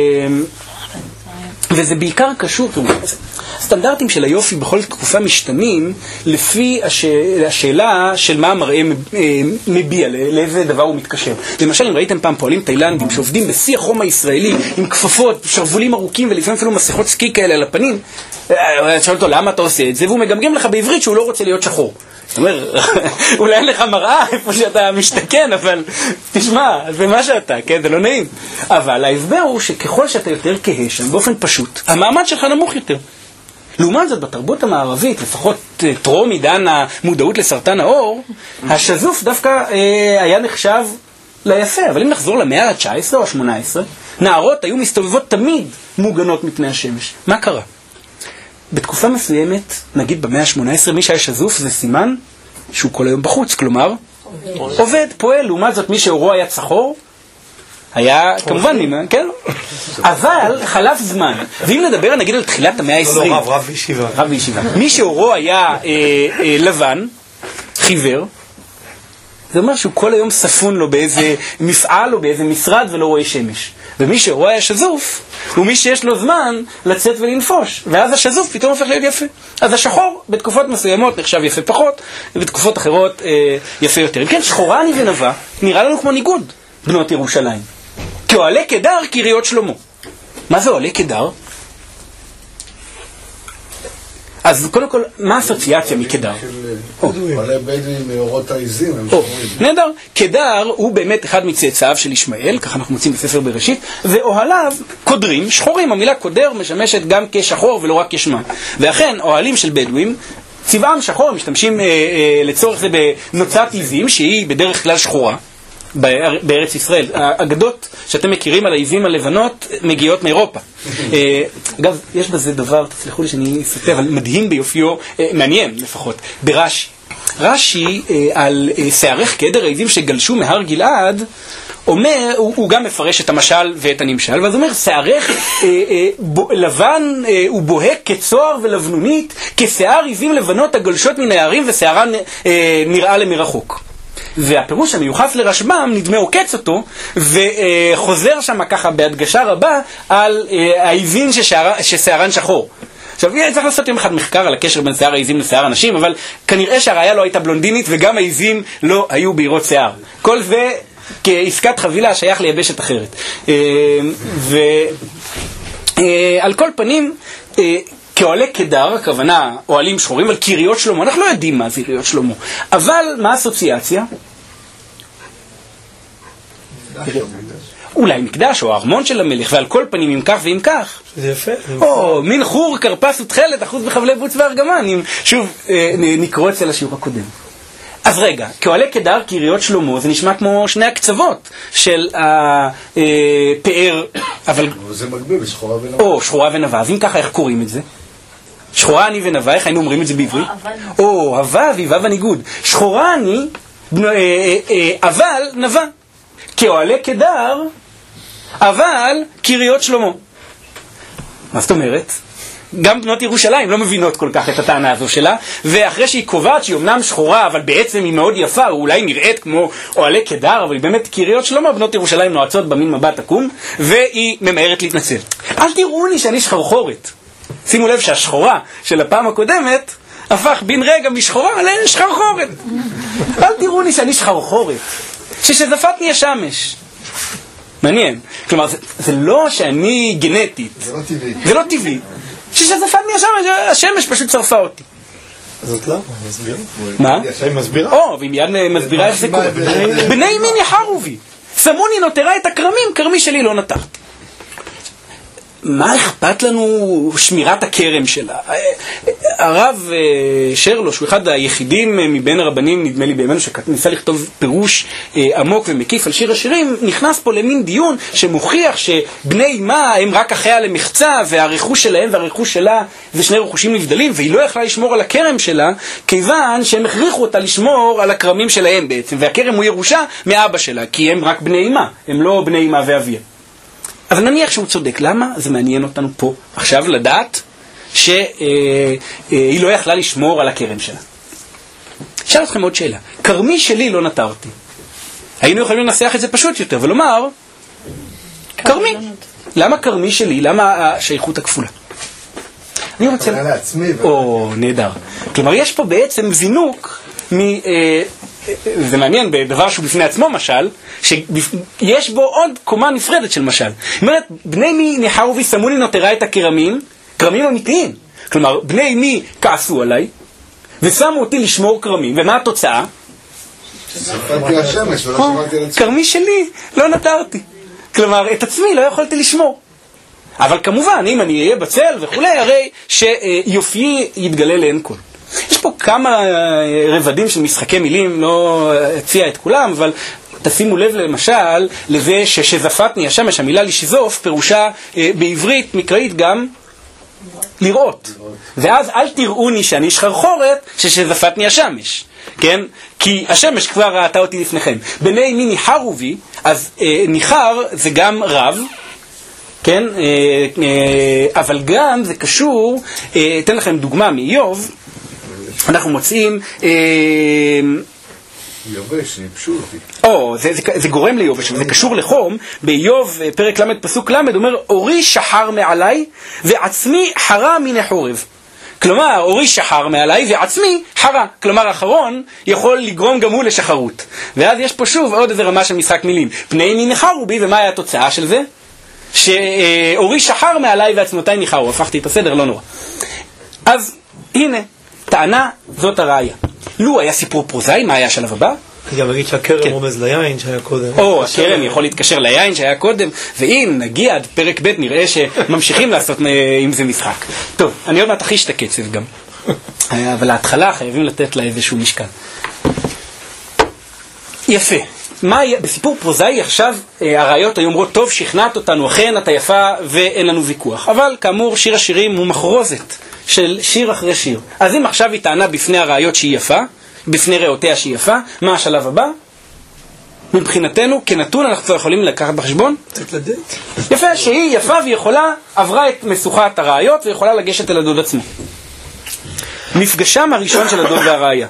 וזה בעיקר קשור, סטנדרטים של היופי בכל תקופה משתנים לפי השאלה, השאלה של מה המראה מביע, לאיזה דבר הוא מתקשר. למשל, אם ראיתם פעם פועלים תאילנדים שעובדים בשיא החום הישראלי עם כפפות, שרבולים ארוכים ולפעמים אפילו מסכות סקי כאלה על הפנים, שואל אותו למה אתה עושה את זה, והוא מגמגם לך בעברית שהוא לא רוצה להיות שחור. זאת אומרת, אולי אין לך מראה איפה שאתה משתכן, אבל תשמע, זה מה שאתה, כן, זה לא נעים. אבל ההסבר הוא שככל שאתה יותר כהה שם, באופן פשוט, המעמד שלך נמוך יותר. לעומת זאת, בתרבות המערבית, לפחות טרום עידן המודעות לסרטן העור, השזוף דווקא אה, היה נחשב ליפה. אבל אם נחזור למאה ה-תשע עשרה או ה-שמונה עשרה, נערות היו מסתובבות תמיד מוגנות מפני השמש. מה קרה? בתקופה מסוימת, נגיד במאה ה-שמונה עשרה, מי שהיה שזוף זה סימן שהוא כל היום בחוץ, כלומר, עובד, פועל. לעומת זאת, מי שאורו היה צחור, היה כמובן נימן, כן? אבל חלף זמן, ואם נדבר נגיד על תחילת המאה ה-עשרים, רב, רב וישיבה. רב וישיבה. מי שאורו היה אה, אה, לבן, חיוור, זה אומר שהוא כל היום ספון לו באיזה מפעל או באיזה משרד ולא רואה שמש. ומי שרואה שזוף, הוא מי שיש לו זמן לצאת ולנפוש, ואז השזוף פתאום הופך להיות יפה. אז השחור בתקופות מסוימות נחשב יפה פחות, ובתקופות אחרות אה, יפה יותר. אם כן, שחורני ונבה נראה לנו כמו ניגוד בנות ירושלים. כאוהלי קדר קריות שלמה. מה זה אוהלי קדר? אז קודם כל, מה האסוציאציה מקדר? אוהלי בדואים מאורות העיזים, הם שחורים. נהדר, קדר הוא באמת אחד מצאצאיו של ישמעאל, ככה אנחנו מוצאים בספר בראשית, ואוהליו קודרים, שחורים, המילה קודר משמשת גם כשחור ולא רק כשמה. ואכן, אוהלים של בדואים, צבעם שחור, משתמשים אה, אה, לצורך זה בנוצת עיזים, שהיא בדרך כלל שחורה. בארץ ישראל. האגדות שאתם מכירים על העיזים הלבנות מגיעות מאירופה. אגב, יש בזה דבר, תסלחו לי שאני אספר, אבל מדהים ביופיו, מעניין לפחות, ברש"י. רש"י על שערך קדר העיזים שגלשו מהר גלעד, אומר, הוא, הוא גם מפרש את המשל ואת הנמשל, ואז אומר, שערך אה, אה, ב, לבן אה, הוא בוהק כצוהר ולבנונית, כשיער עיזים לבנות הגלשות מן הערים ושערה אה, נראה למרחוק. והפירוש המיוחס לרשב"ם נדמה עוקץ אותו וחוזר שם ככה בהדגשה רבה על העיזים ששערן שחור. עכשיו, צריך לעשות יום אחד מחקר על הקשר בין שיער העיזים לשיער הנשים, אבל כנראה שהראיה לא הייתה בלונדינית וגם העיזים לא היו בהירות שיער. כל זה כעסקת חבילה שייך ליבשת אחרת. ועל כל פנים, כאוהלי קדר, הכוונה אוהלים שחורים, על קריות שלמה, אנחנו לא יודעים מה זה קריות שלמה. אבל מה האסוציאציה? אולי מקדש או הארמון של המלך, ועל כל פנים אם כך ואם כך. זה יפה. או, מין חור, קרפס ותכלת, אחוז בחבלי בוץ וארגמן. שוב, נקרוא אצל השיעור הקודם. אז רגע, כאוהלי קדר, קריות שלמה, זה נשמע כמו שני הקצוות של הפאר, אבל... זה מקביל לשחורה ונבה. או, שחורה ונבה. אז אם ככה, איך קוראים את זה? שחורה אני ונבה, איך היינו אומרים את זה בעברית? או, הווה ויבה וניגוד. שחורה אני, אבל נבה. כאוהלי קדר, אבל קריות שלמה. מה זאת אומרת? גם בנות ירושלים לא מבינות כל כך את הטענה הזו שלה, ואחרי שהיא קובעת שהיא אמנם שחורה, אבל בעצם היא מאוד יפה, או אולי נראית כמו אוהלי קדר, אבל היא באמת קריות שלמה, בנות ירושלים נועצות במין מבט עקום, והיא ממהרת להתנצל. אל תראו לי שאני שחרחורת. שימו לב שהשחורה של הפעם הקודמת הפך בין רגע משחורה לשחרחורת. אל תראו לי שאני שחרחורת. ששזפתני השמש. מעניין. כלומר, זה, זה לא שאני גנטית. זה לא טבעי. זה לא טבעי. ששזפתני השמש, השמש פשוט צרפה אותי. זאת למה? מסבירה? מה? היא מסבירה? או, והיא מיד מסבירה איך זה קורה. בני מי ניחרו בי. שמוני נותרה את הכרמים, כרמי שלי לא נטרתי. מה אכפת לנו שמירת הכרם שלה? הרב שרלוש הוא אחד היחידים מבין הרבנים, נדמה לי בימינו, שניסה לכתוב פירוש עמוק ומקיף על שיר השירים, נכנס פה למין דיון שמוכיח שבני מה הם רק אחיה למחצה, והרכוש שלהם והרכוש שלה זה שני רכושים נבדלים, והיא לא יכלה לשמור על הכרם שלה, כיוון שהם הכריחו אותה לשמור על הכרמים שלהם בעצם, והכרם הוא ירושה מאבא שלה, כי הם רק בני מה, הם לא בני מה ואביה. אבל נניח שהוא צודק, למה? זה מעניין אותנו פה עכשיו לדעת שהיא לא יכלה לשמור על הכרם שלה. שאל אתכם עוד שאלה, כרמי שלי לא נטרתי. היינו יכולים לנסח את זה פשוט יותר ולומר, כרמי. למה כרמי שלי? למה השייכות הכפולה? אני רוצה... או, נהדר. כלומר, יש פה בעצם זינוק מ... זה מעניין, בדבר שהוא בפני עצמו משל, שיש בו עוד קומה נפרדת של משל. זאת אומרת, בני מי ניחרו ושמוני נותרה את הכרמים, כרמים אמיתיים. כלומר, בני מי כעסו עליי, ושמו אותי לשמור כרמים, ומה התוצאה? שזפתי השמש ולא שמרתי על עצמי. כרמי שלי לא נטרתי. כלומר, את עצמי לא יכולתי לשמור. אבל כמובן, אם אני אהיה בצל וכולי, הרי שיופי יתגלה לעין כל. יש פה כמה רבדים של משחקי מילים, לא אציע את כולם, אבל תשימו לב למשל לזה ששזפתני השמש, המילה לשזוף, פירושה בעברית מקראית גם לראות. ואז אל תראוני שאני שחרחורת ששזפתני השמש, כן? כי השמש כבר ראתה אותי לפניכם. בני מי ניחרו בי, אז אה, ניחר זה גם רב, כן? אה, אה, אבל גם זה קשור, אה, אתן לכם דוגמה מאיוב, אנחנו מוצאים אה, יבש, ייבשו אותי. או, זה, זה, זה גורם ליובש, זה קשור לחום. באיוב, פרק למד פסוק למד, אומר, אורי שחר מעליי ועצמי חרה מן החורב. כלומר, אורי שחר מעליי ועצמי חרה. כלומר, האחרון יכול לגרום גם הוא לשחרות. ואז יש פה שוב עוד איזה רמה של משחק מילים. פני מי נחרו בי, ומה היה התוצאה של זה? שאורי שחר מעליי ועצמותיי ניחרו. הפכתי את הסדר, לא נורא. אז הנה, טענה, זאת הראיה. לו היה סיפור פרוזאי, מה היה השלב הבא? אני גם אגיד שהכרם רומז ליין שהיה קודם. או, הכרם יכול להתקשר ליין שהיה קודם, ואם נגיע עד פרק ב' נראה שממשיכים לעשות עם זה משחק. טוב, אני עוד מעט אחיש את הקצב גם. אבל להתחלה חייבים לתת לה איזשהו משקל. יפה. מה, בסיפור פרוזאי עכשיו הראיות היו אומרות, טוב, שכנעת אותנו, אכן אתה יפה ואין לנו ויכוח. אבל כאמור, שיר השירים הוא מחרוזת של שיר אחרי שיר. אז אם עכשיו היא טענה בפני הראיות שהיא יפה, בפני ראותיה שהיא יפה, מה השלב הבא? מבחינתנו, כנתון אנחנו כבר יכולים לקחת בחשבון? קצת לדעת. יפה, שהיא יפה והיא יכולה, עברה את משוכת הראיות ויכולה לגשת אל הדוד עצמו. מפגשם הראשון של הדוד והראיה.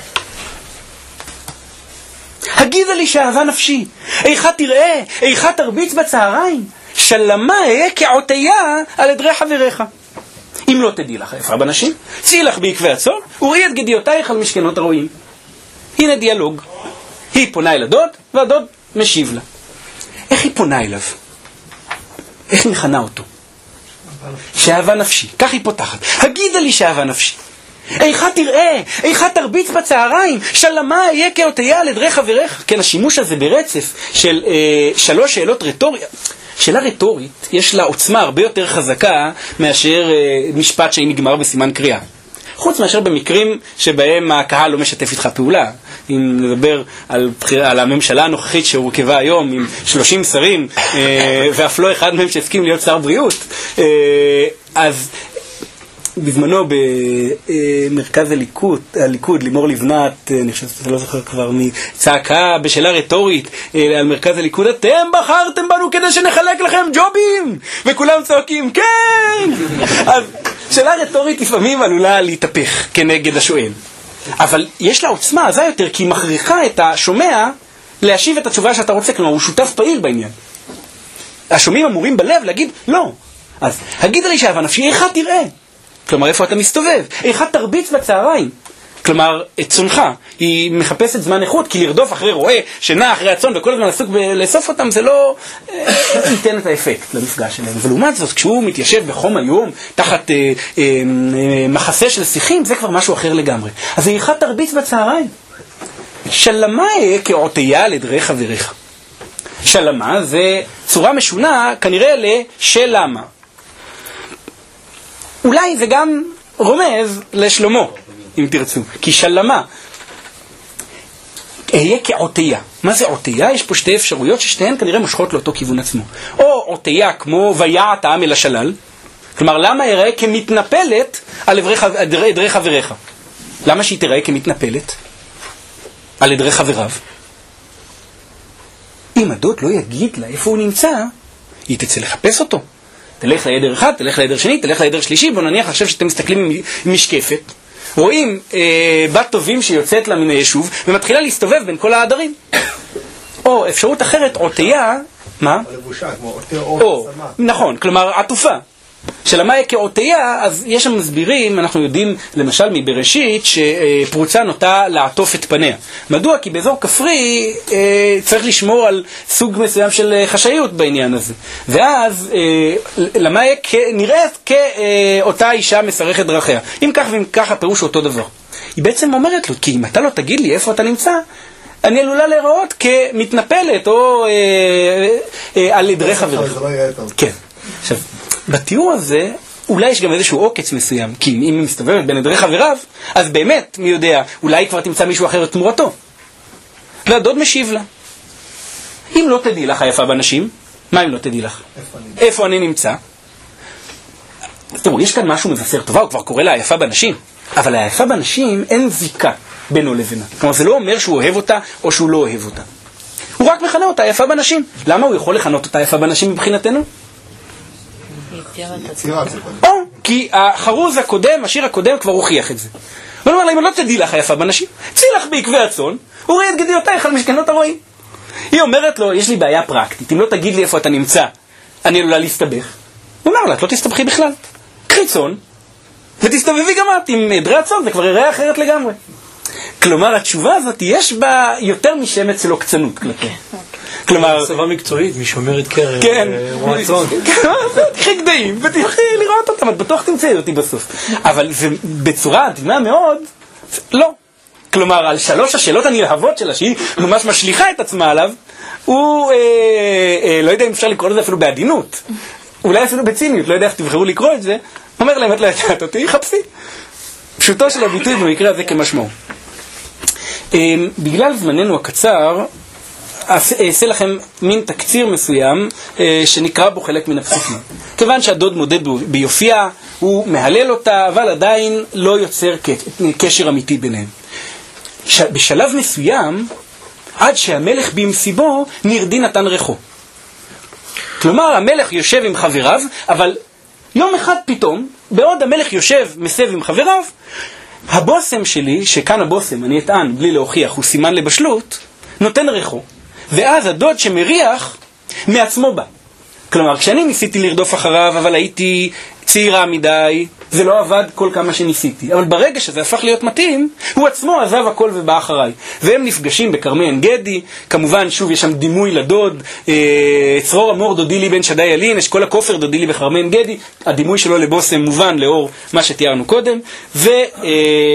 הגידה לי שאהבה נפשי, איכה תראה, איכה תרביץ בצהריים, שלמה אהיה כעותיה על עדרי חבריך. אם לא תדעי לך, יפה בנשים, צאי לך בעקבי הצאן, וראי את גדיותייך על משכנות הרועים. הנה דיאלוג. היא פונה אל הדוד, והדוד משיב לה. איך היא פונה אליו? איך היא מכנה אותו? שאהבה נפשי. כך היא פותחת. הגידה לי שאהבה נפשי. איכה תראה, איכה תרביץ בצהריים, שלמה אהיה כעותיה על עדרי חבריך. כן, השימוש הזה ברצף של אה, שלוש שאלות רטוריות. שאלה רטורית, יש לה עוצמה הרבה יותר חזקה מאשר אה, משפט שהיא נגמר בסימן קריאה. חוץ מאשר במקרים שבהם הקהל לא משתף איתך פעולה. אם נדבר על, על הממשלה הנוכחית שהורכבה היום עם שלושים שרים, אה, ואף לא אחד מהם שהסכים להיות שר בריאות, אה, אז בזמנו במרכז הליכוד, הליכוד, לימור לבנת, אני חושב שאתה לא זוכר כבר מי, צעקה בשאלה רטורית על מרכז הליכוד, אתם בחרתם בנו כדי שנחלק לכם ג'ובים, וכולם צועקים כן. אז שאלה רטורית לפעמים עלולה להתהפך כנגד השואל, אבל יש לה עוצמה עזה יותר, כי היא מכריחה את השומע להשיב את התשובה שאתה רוצה, כלומר הוא שותף פעיל בעניין. השומעים אמורים בלב להגיד לא. אז הגידה לי שאהבה נפשי, איכה תראה, כלומר, איפה אתה מסתובב? איכה תרביץ בצהריים. כלומר, את צונך. היא מחפשת זמן איכות, כי לרדוף אחרי רועה, שנע אחרי הצון, וכל הזמן עסוק לאסוף אותם, זה לא ייתן את האפקט למפגש שלהם. ולעומת זאת, כשהוא מתיישב בחום היום, תחת אה, אה, אה, מחסה של שיחים, זה כבר משהו אחר לגמרי. אז איכה תרביץ בצהריים. שלמה אהיה כעותיה על עדרי חבריך. שלמה זה צורה משונה, כנראה לשלמה. אולי זה גם רומז לשלמה, אם תרצו. כי שלמה, אהיה כעותיה. מה זה עותיה? יש פה שתי אפשרויות ששתיהן כנראה מושכות לאותו כיוון עצמו. או עותיה כמו ויעט העם אל השלל. כלומר, למה יראה כמתנפלת על עדרי, עדרי חבריך? למה שהיא תראה כמתנפלת על עדרי חבריו? אם הדוד לא יגיד לה איפה הוא נמצא, היא תצא לחפש אותו. תלך לעדר אחד, תלך לעדר שני, תלך לעדר שלישי, בוא נניח עכשיו שאתם מסתכלים עם משקפת, רואים אה, בת טובים שיוצאת לה מן היישוב, ומתחילה להסתובב בין כל העדרים. או אפשרות אחרת, עותיה, מה? לבושה, כמו עוטה אור סמה. נכון, כלומר עטופה. שלמה יהיה כעותיה, אז יש שם מסבירים, אנחנו יודעים למשל מבראשית, שפרוצה נוטה לעטוף את פניה. מדוע? כי באזור כפרי אה, צריך לשמור על סוג מסוים של חשאיות בעניין הזה. ואז אה, למה יהיה נראית כאותה אישה מסרכת דרכיה. אם כך ואם כך הפירוש הוא אותו דבר. היא בעצם אומרת לו, כי אם אתה לא תגיד לי איפה אתה נמצא, אני עלולה להיראות כמתנפלת או אה, אה, על עדרי חבריך. זה לא יהיה טוב. כן. עכשיו, בתיאור הזה, אולי יש גם איזשהו עוקץ מסוים, כי אם היא מסתובבת בין עדרי חבריו, אז באמת, מי יודע, אולי כבר תמצא מישהו אחר תמורתו. והדוד משיב לה. אם לא תדעי לך היפה בנשים, מה אם לא תדעי לך? איפה אני, איפה אני נמצא? תראו, יש כאן משהו מבשר טובה, הוא כבר קורא לה היפה בנשים, אבל היפה בנשים אין זיקה בינו לבינה. כלומר, זה לא אומר שהוא אוהב אותה או שהוא לא אוהב אותה. הוא רק מכנה אותה היפה בנשים. למה הוא יכול לכנות אותה היפה בנשים מבחינתנו? או, כי החרוז הקודם, השיר הקודם כבר הוכיח את זה. ואני אומר לה, אם לא תדעי לך היפה בנשים, צאי לך בעקבי הצאן, וראי את גדיותייך על משכנות הרועים. היא אומרת לו, יש לי בעיה פרקטית, אם לא תגיד לי איפה אתה נמצא, אני עלולה להסתבך. הוא אומר לה, את לא תסתבכי בכלל. קחי צאן, ותסתובבי גם את עם עדרי הצאן, זה כבר יראה אחרת לגמרי. כלומר, התשובה הזאת, יש בה יותר משמץ של עוקצנות כלפי. כלומר... סבבה מקצועית, מי שומרת קרב, כן. רועצון. תחי גדיים, ותלכי לראות אותם, את בטוח תמצאי אותי בסוף. אבל זה בצורה עדינה מאוד, לא. כלומר, על שלוש השאלות הנלהבות שלה, שהיא ממש משליחה את עצמה עליו, הוא, אה, אה, לא יודע אם אפשר לקרוא לזה אפילו בעדינות, אולי אפילו בציניות, לא יודע איך תבחרו לקרוא את זה, אומר להם, את לא יודעת אותי, חפשי. פשוטו של הביטוי במקרה הזה כמשמעו. אה, בגלל זמננו הקצר, אעשה לכם מין תקציר מסוים אה, שנקרא בו חלק מן הפסוקים. כיוון שהדוד מודה ביופייה, הוא מהלל אותה, אבל עדיין לא יוצר קשר אמיתי ביניהם. בשלב מסוים, עד שהמלך במסיבו, נרדי נתן ריחו. כלומר, המלך יושב עם חבריו, אבל יום אחד פתאום, בעוד המלך יושב מסב עם חבריו, הבוסם שלי, שכאן הבוסם, אני אטען בלי להוכיח, הוא סימן לבשלות, נותן ריחו. ואז הדוד שמריח מעצמו בא. כלומר, כשאני ניסיתי לרדוף אחריו, אבל הייתי צעירה מדי, זה לא עבד כל כמה שניסיתי. אבל ברגע שזה הפך להיות מתאים, הוא עצמו עזב הכל ובא אחריי. והם נפגשים בכרמי עין גדי, כמובן, שוב, יש שם דימוי לדוד, אה, צרור המור דודי לי בן שדי ילין, אשכול הכופר דודי לי בכרמי עין גדי, הדימוי שלו לבוסם מובן לאור מה שתיארנו קודם, ו... אה,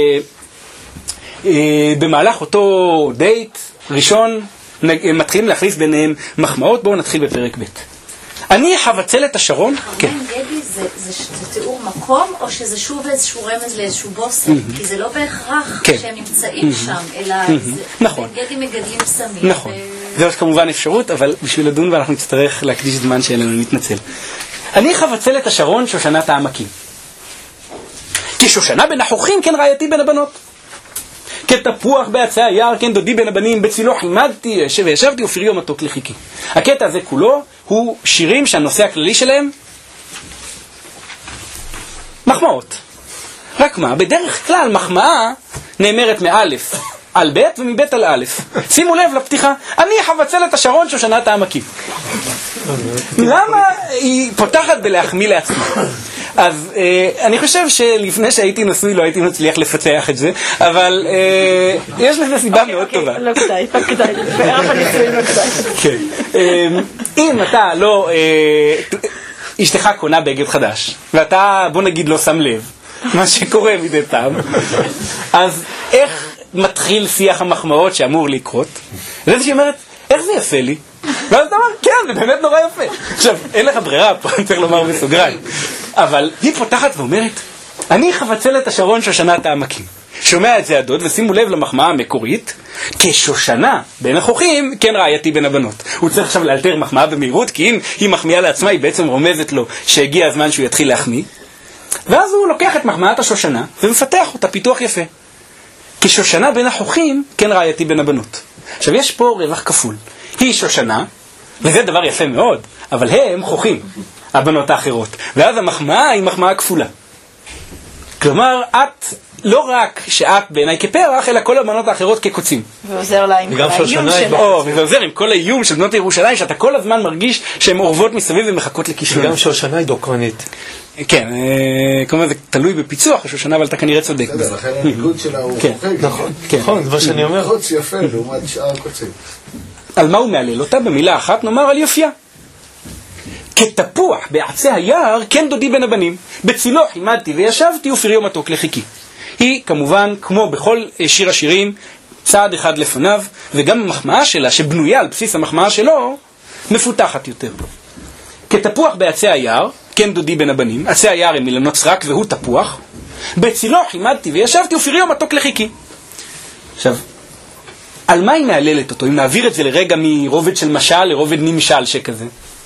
אה, במהלך אותו דייט ראשון, מתחילים להחליף ביניהם מחמאות. בואו נתחיל בפרק ב'. אני חבצל את השרון. כן. גדי זה, זה, זה תיאור מקום, או שזה שוב איזשהו רמז לאיזשהו בוסם? כי זה לא בהכרח שהם נמצאים שם, אלא נכון. גדי מגדלים סמים. נכון. זו כמובן אפשרות, אבל בשביל לדון ואנחנו נצטרך להקדיש זמן שאין לנו להתנצל. אני חבצל את השרון שושנת העמקים. כי שושנה בין החוכים כן רעייתי בין הבנות. כתפוח בעצי היער, כן דודי בין הבנים, בצילו חימדתי וישבתי ופריו מתוק לחיכי. הקטע הזה כולו הוא שירים שהנושא הכללי שלהם מחמאות. רק מה, בדרך כלל מחמאה נאמרת מאלף על בית ומבית על אלף. שימו לב לפתיחה, אני חבצל את השרון שושנת העמקים. למה היא פותחת בלהחמיא לעצמה? אז אה, אני חושב שלפני שהייתי נשוי לא הייתי מצליח לפצח את זה, אבל אה, יש לזה סיבה מאוד טובה. לא כדאי, לא כדאי, ברף הנישואים לא כדאי. כן. אם אתה לא, אשתך קונה בגד חדש, ואתה, בוא נגיד, לא שם לב, מה שקורה מדי פעם, אז איך מתחיל שיח המחמאות שאמור לקרות? זה שהיא אומרת, איך זה יפה לי? ואז אתה אומר, כן, זה באמת נורא יפה. עכשיו, אין לך ברירה, פה אני צריך לומר בסוגריים. אבל היא פותחת ואומרת, אני חבצל את השרון שושנת העמקים. שומע את זה הדוד, ושימו לב למחמאה המקורית, כשושנה בין החוכים, כן רעייתי בין הבנות. הוא צריך עכשיו לאלתר מחמאה במהירות, כי אם היא מחמיאה לעצמה, היא בעצם רומזת לו שהגיע הזמן שהוא יתחיל להחמיא. ואז הוא לוקח את מחמאת השושנה, ומפתח אותה פיתוח יפה. כשושנה בין החוכים, כן רעייתי בין הבנות. עכשיו, יש פה רווח כפול. היא שושנה, וזה דבר יפה מאוד, אבל הם חוכים, הבנות האחרות. ואז המחמאה היא מחמאה כפולה. כלומר, את, לא רק שאת בעיניי כפרח, אלא כל הבנות האחרות כקוצים. ועוזר לה עם כל האיום שלה. או, וזה עוזר עם כל האיום של בנות ירושלים, שאתה כל הזמן מרגיש שהן אורבות מסביב ומחכות לכישלון. וגם שושנה היא דוקרנית. כן, כלומר זה תלוי בפיצוח השושנה, אבל אתה כנראה צודק בזה. לכן הניגוד שלה הוא חופק. נכון, נכון, זה מה שאני אומר. קוץ יפה לעומת שאר הקוצים. על מה הוא מעלל אותה? במילה אחת נאמר על יופייה. כתפוח בעצי היער, כן דודי בין הבנים. בצילו חימדתי וישבתי ופריו מתוק לחיכי. היא כמובן, כמו בכל שיר השירים, צעד אחד לפניו, וגם המחמאה שלה, שבנויה על בסיס המחמאה שלו, מפותחת יותר. כתפוח בעצי היער, כן דודי בין הבנים, עצי היער הם מילנות סרק והוא תפוח, בצילו חימדתי וישבתי ופריו מתוק לחיכי. עכשיו, על מה היא מעללת אותו? אם נעביר את זה לרגע מרובד של משל לרובד נמשל שכזה.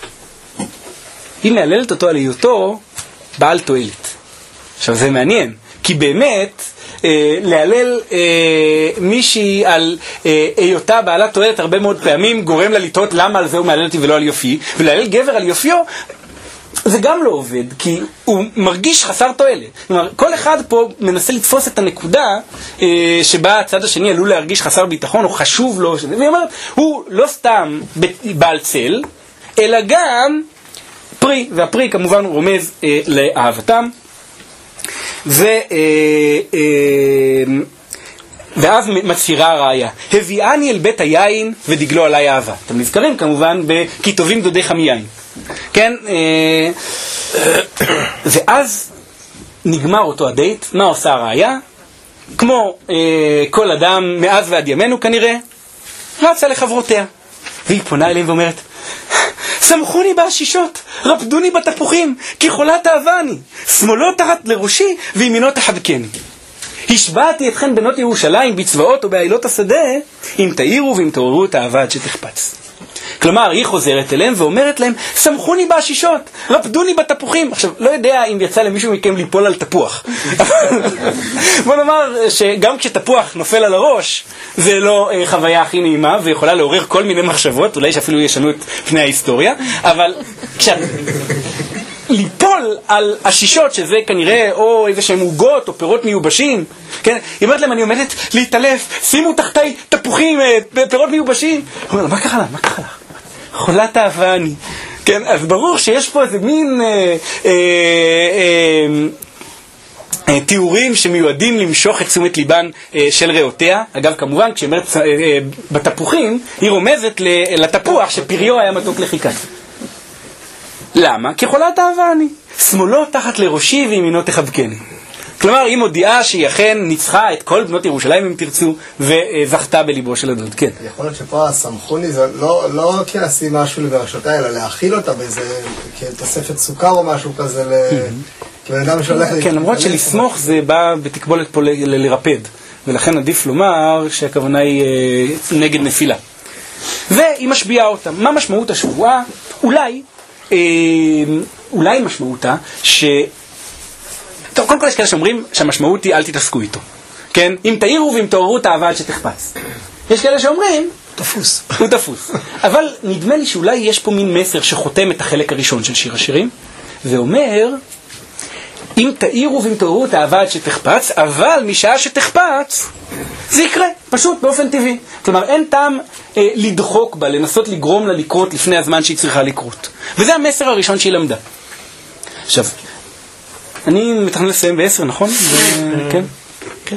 היא מעללת אותו על היותו בעל תועלת. עכשיו זה מעניין, כי באמת אה, להלל אה, מישהי על אה, היותה בעלת תועלת הרבה מאוד פעמים גורם לה לטעות למה על זה הוא מעלל אותי ולא על יופי, ולהלל גבר על יופיו זה גם לא עובד, כי הוא מרגיש חסר תועלת. כלומר, כל אחד פה מנסה לתפוס את הנקודה אה, שבה הצד השני עלול להרגיש חסר ביטחון, או חשוב לו, שזה, והיא אומרת, הוא לא סתם בעל צל, אלא גם פרי, והפרי כמובן רומז אה, לאהבתם, ו... אה, אה, ואז מצהירה הראיה, הביאני אל בית היין ודגלו עליי אהבה. אתם נזכרים כמובן כי טובים דודיך מיין. כן? ואז נגמר אותו הדייט. מה עושה הראיה? כמו כל אדם מאז ועד ימינו כנראה, רצה לחברותיה. והיא פונה אליהם ואומרת, שמחוני בעשישות, רפדוני בתפוחים, כי חולת אהבה אני. שמאלו תחת לראשי וימינו תחבקני. השבעתי אתכן בנות ירושלים בצבאות ובעילות השדה, אם תאירו ואם תעוררו את האהבה עד שתחפץ. כלומר, היא חוזרת אליהם ואומרת להם, שמחוני בעשישות, רפדוני בתפוחים. עכשיו, לא יודע אם יצא למישהו מכם ליפול על תפוח. בוא נאמר שגם כשתפוח נופל על הראש, זה לא אה, חוויה הכי נעימה, ויכולה לעורר כל מיני מחשבות, אולי שאפילו ישנו את פני ההיסטוריה, אבל כשאת... ליפול על השישות, שזה כנראה או איזה שהם עוגות או פירות מיובשים, כן? היא אומרת להם, אני עומדת להתעלף, שימו תחתי תפוחים, פירות מיובשים. היא אומרת, מה קרה לה? מה קרה לך? חולת אהבה אני. כן? אז ברור שיש פה איזה מין אה, אה, אה, אה, תיאורים שמיועדים למשוך את תשומת ליבן אה, של ראותיה. אגב, כמובן, כשהיא אומרת אה, אה, בתפוחים, היא רומזת לתפוח שפריו היה מתוק לחיקת. למה? כי חולת אהבה אני. שמאלו תחת לראשי וימינו תחבקני. כלומר, היא מודיעה שהיא אכן ניצחה את כל בנות ירושלים, אם תרצו, וזכתה בליבו של הדוד. כן. יכול להיות שפה הסמכוני זה לא, לא כי עשים משהו לברשותה, אלא להאכיל אותה באיזה, כתוספת סוכר או משהו כזה, כבן אדם שהולך... כן, למרות שלסמוך זה בא בתקבולת פה לרפד, ולכן עדיף לומר שהכוונה היא נגד נפילה. והיא משביעה אותה. מה משמעות השבועה? אולי... אולי משמעותה ש... טוב, קודם כל יש כאלה שאומרים שהמשמעות היא אל תתעסקו איתו, כן? אם תאירו ואם תעוררו את האהבה עד שתחפץ. יש כאלה שאומרים תפוס. הוא תפוס. אבל נדמה לי שאולי יש פה מין מסר שחותם את החלק הראשון של שיר השירים, ואומר, אם תאירו ואם תעוררו את האהבה עד שתחפץ, אבל משעה שתחפץ זה יקרה, פשוט, באופן טבעי. כלומר, אין טעם אה, לדחוק בה, לנסות לגרום לה לקרות לפני הזמן שהיא צריכה לקרות. וזה המסר הראשון שהיא למדה. עכשיו, אני מתכנן לסיים בעשר, נכון? כן? כן.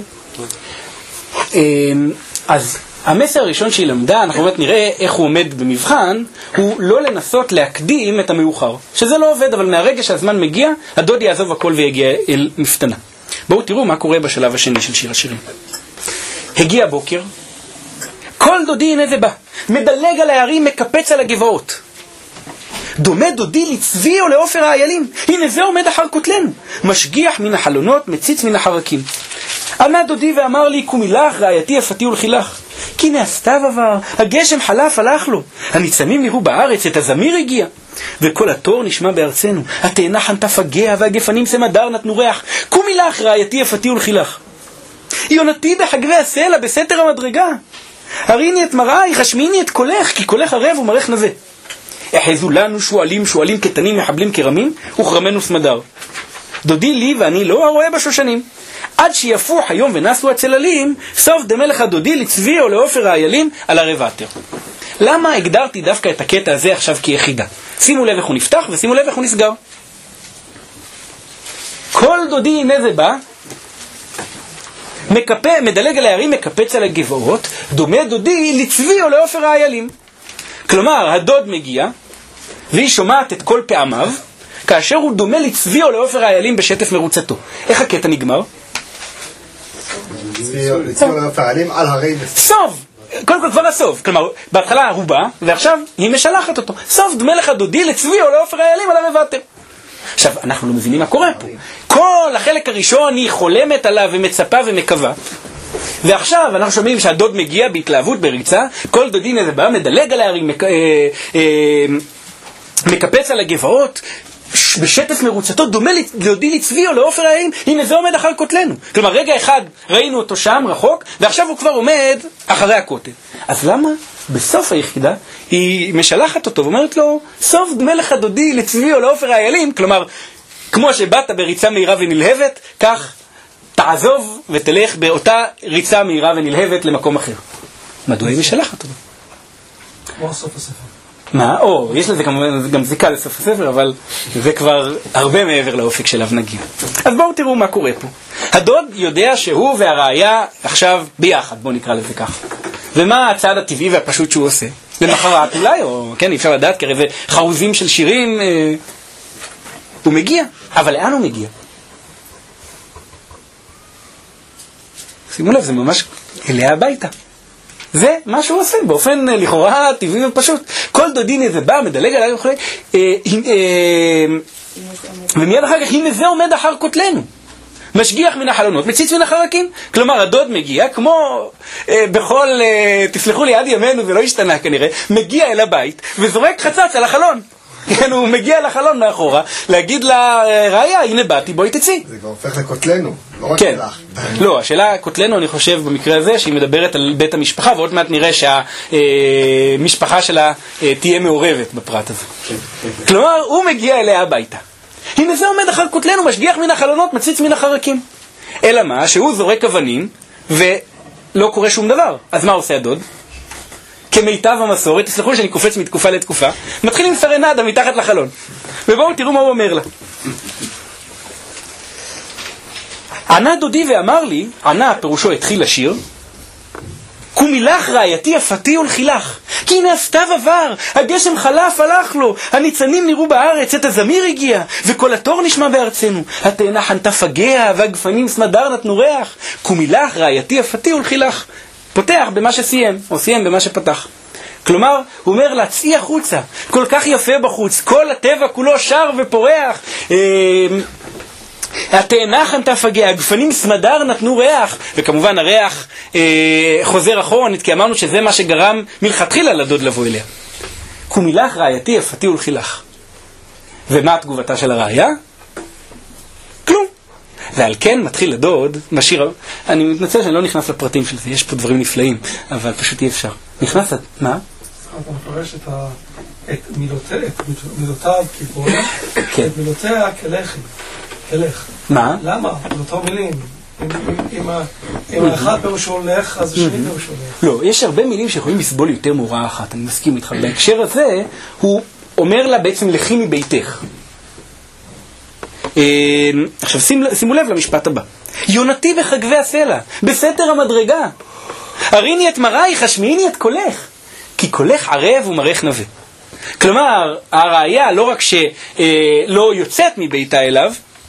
אז המסר הראשון שהיא למדה, אנחנו באמת נראה איך הוא עומד במבחן, הוא לא לנסות להקדים את המאוחר. שזה לא עובד, אבל מהרגע שהזמן מגיע, הדוד יעזוב הכל ויגיע אל מפתנה. בואו תראו מה קורה בשלב השני של שיר השירים. הגיע בוקר, כל דודי הנה זה בא, מדלג על הערים, מקפץ על הגבעות. דומה דודי לצבי או לעופר האיילים, הנה זה עומד אחר כותלנו, משגיח מן החלונות, מציץ מן החרקים. ענה דודי ואמר לי, קומי לך, רעייתי יפתי ולחילך. כי הנה הסתיו עבר, הגשם חלף, הלך לו, הניצנים נראו בארץ, את הזמיר הגיע. וכל התור נשמע בארצנו, התאנה חנתה פגע, והגפנים סמדר נתנו ריח. קומי לך, רעייתי יפתי ולחילך. יונתי בחגבי הסלע, בסתר המדרגה. הריני את מראי, חשמיני את קולך, כי קולך ערב ומרך נווה. החזו לנו שואלים, שואלים קטנים, מחבלים כרמים, וכרמנו סמדר. דודי לי ואני לא הרואה בשושנים. עד שיפוח היום ונסו הצללים, סוף דמה לך דודי לצבי או לעופר האיילים על הרבטר. למה הגדרתי דווקא את הקטע הזה עכשיו כיחידה? שימו לב איך הוא נפתח ושימו לב איך הוא נסגר. כל דודי הנה זה בא, מקפה, מדלג על הערים, מקפץ על הגבעות, דומה דודי לצבי או לעופר האיילים. כלומר, הדוד מגיע, והיא שומעת את כל פעמיו, כאשר הוא דומה לצבי או לעופר האיילים בשטף מרוצתו. איך הקטע נגמר? לצבי או לעופר האיילים על הרי... סוב! קודם כל כבר הסוף. כלומר, בהתחלה הוא בא, ועכשיו היא משלחת אותו. סוף דומה לך דודי לצבי או לעופר האיילים על הרבטר. עכשיו, אנחנו לא מבינים מה קורה פה. כל החלק הראשון היא חולמת עליו ומצפה ומקווה. ועכשיו אנחנו שומעים שהדוד מגיע בהתלהבות, בריצה, כל דודין הזה בא, מדלג על הערים, מק... אה, אה, מקפץ על הגבעות, בשטף מרוצתו, דומה לדודי לצבי או לעופר האיילים, הנה זה עומד אחר כותלנו. כלומר, רגע אחד ראינו אותו שם רחוק, ועכשיו הוא כבר עומד אחרי הכותל. אז למה בסוף היחידה, היא משלחת אותו ואומרת לו, סוף דמה לך דודי לצבי או לעופר האיילים, כלומר, כמו שבאת בריצה מהירה ונלהבת, כך תעזוב ותלך באותה ריצה מהירה ונלהבת למקום אחר. מדוע היא משלחת אותו? כמו סוף הספר. מה? או, יש לזה כמובן גם זיקה לסוף הספר, אבל זה כבר הרבה מעבר לאופק שלו נגיע. אז בואו תראו מה קורה פה. הדוד יודע שהוא והרעיה עכשיו ביחד, בואו נקרא לזה כך. ומה הצעד הטבעי והפשוט שהוא עושה? למחרת אולי, או כן, אי אפשר לדעת, כי הרי זה חרוזים של שירים, אה, הוא מגיע. אבל לאן הוא מגיע? שימו לב, זה ממש אליה הביתה. זה מה שהוא עושה, באופן לכאורה טבעי ופשוט. כל דודין איזה בא, מדלג עליי וכו', ומיד אחר כך, הנה זה עומד אחר כותלנו. משגיח מן החלונות, מציץ מן החרקים. כלומר, הדוד מגיע, כמו אה, בכל, אה, תסלחו לי, עד ימינו, זה לא השתנה כנראה, מגיע אל הבית וזורק חצץ על החלון. כן, הוא מגיע לחלון מאחורה, להגיד לראיה, הנה באתי, בואי תצאי. זה כבר הופך לכותלנו, לא רק כן. שלך. לא, השאלה, כותלנו, אני חושב, במקרה הזה, שהיא מדברת על בית המשפחה, ועוד מעט נראה שהמשפחה שלה אה, תהיה מעורבת בפרט הזה. כלומר, הוא מגיע אליה הביתה. הנה זה עומד אחר כותלנו, משגיח מן החלונות, מציץ מן החרקים. אלא מה? שהוא זורק אבנים, ולא קורה שום דבר. אז מה עושה הדוד? כמיטב המסורת, תסלחו שאני קופץ מתקופה לתקופה, מתחיל עם סרנדה מתחת לחלון. ובואו תראו מה הוא אומר לה. ענה דודי ואמר לי, ענה פירושו התחיל לשיר, קומי לך רעייתי יפתי ולחילך, כי הנה הסתיו עבר, הגשם חלף הלך לו, הניצנים נראו בארץ, עת הזמיר הגיע, וכל התור נשמע בארצנו, התאנה חנתה פגיה, והגפנים סמדר נתנו ריח, קומי לך רעייתי יפתי ולחילך. פותח במה שסיים, או סיים במה שפתח. כלומר, הוא אומר לה, צאי החוצה, כל כך יפה בחוץ, כל הטבע כולו שר ופורח, התאנה חנתה פגיה, הגפנים סמדר נתנו ריח, וכמובן הריח אה, חוזר אחורנית, כי אמרנו שזה מה שגרם מלכתחילה לדוד לבוא אליה. קומי לך רעייתי יפתי ולחילך. ומה התגובתה של הרעיה? כלום. ועל כן מתחיל הדוד, משאיר, אני מתנצל שאני לא נכנס לפרטים של זה, יש פה דברים נפלאים, אבל פשוט אי אפשר. נכנס, מה? אתה מפרש את, ה... את מילותיו, מילותיו כגורם, את מילותיה כלחם, כלך. מה? למה? באותו מילים. אם האחד פירושו הולך, אז השני פירושו הולך. לא, יש הרבה מילים שיכולים לסבול יותר מורה אחת, אני מסכים איתך. בהקשר הזה, הוא אומר לה בעצם לכי מביתך. עכשיו שימו לב למשפט הבא. יונתי בחגבי הסלע, בסתר המדרגה. הריני את מרייך, השמיעיני את קולך, כי קולך ערב ומרך נווה. כלומר, הראיה לא רק שלא יוצאת מביתה אליו,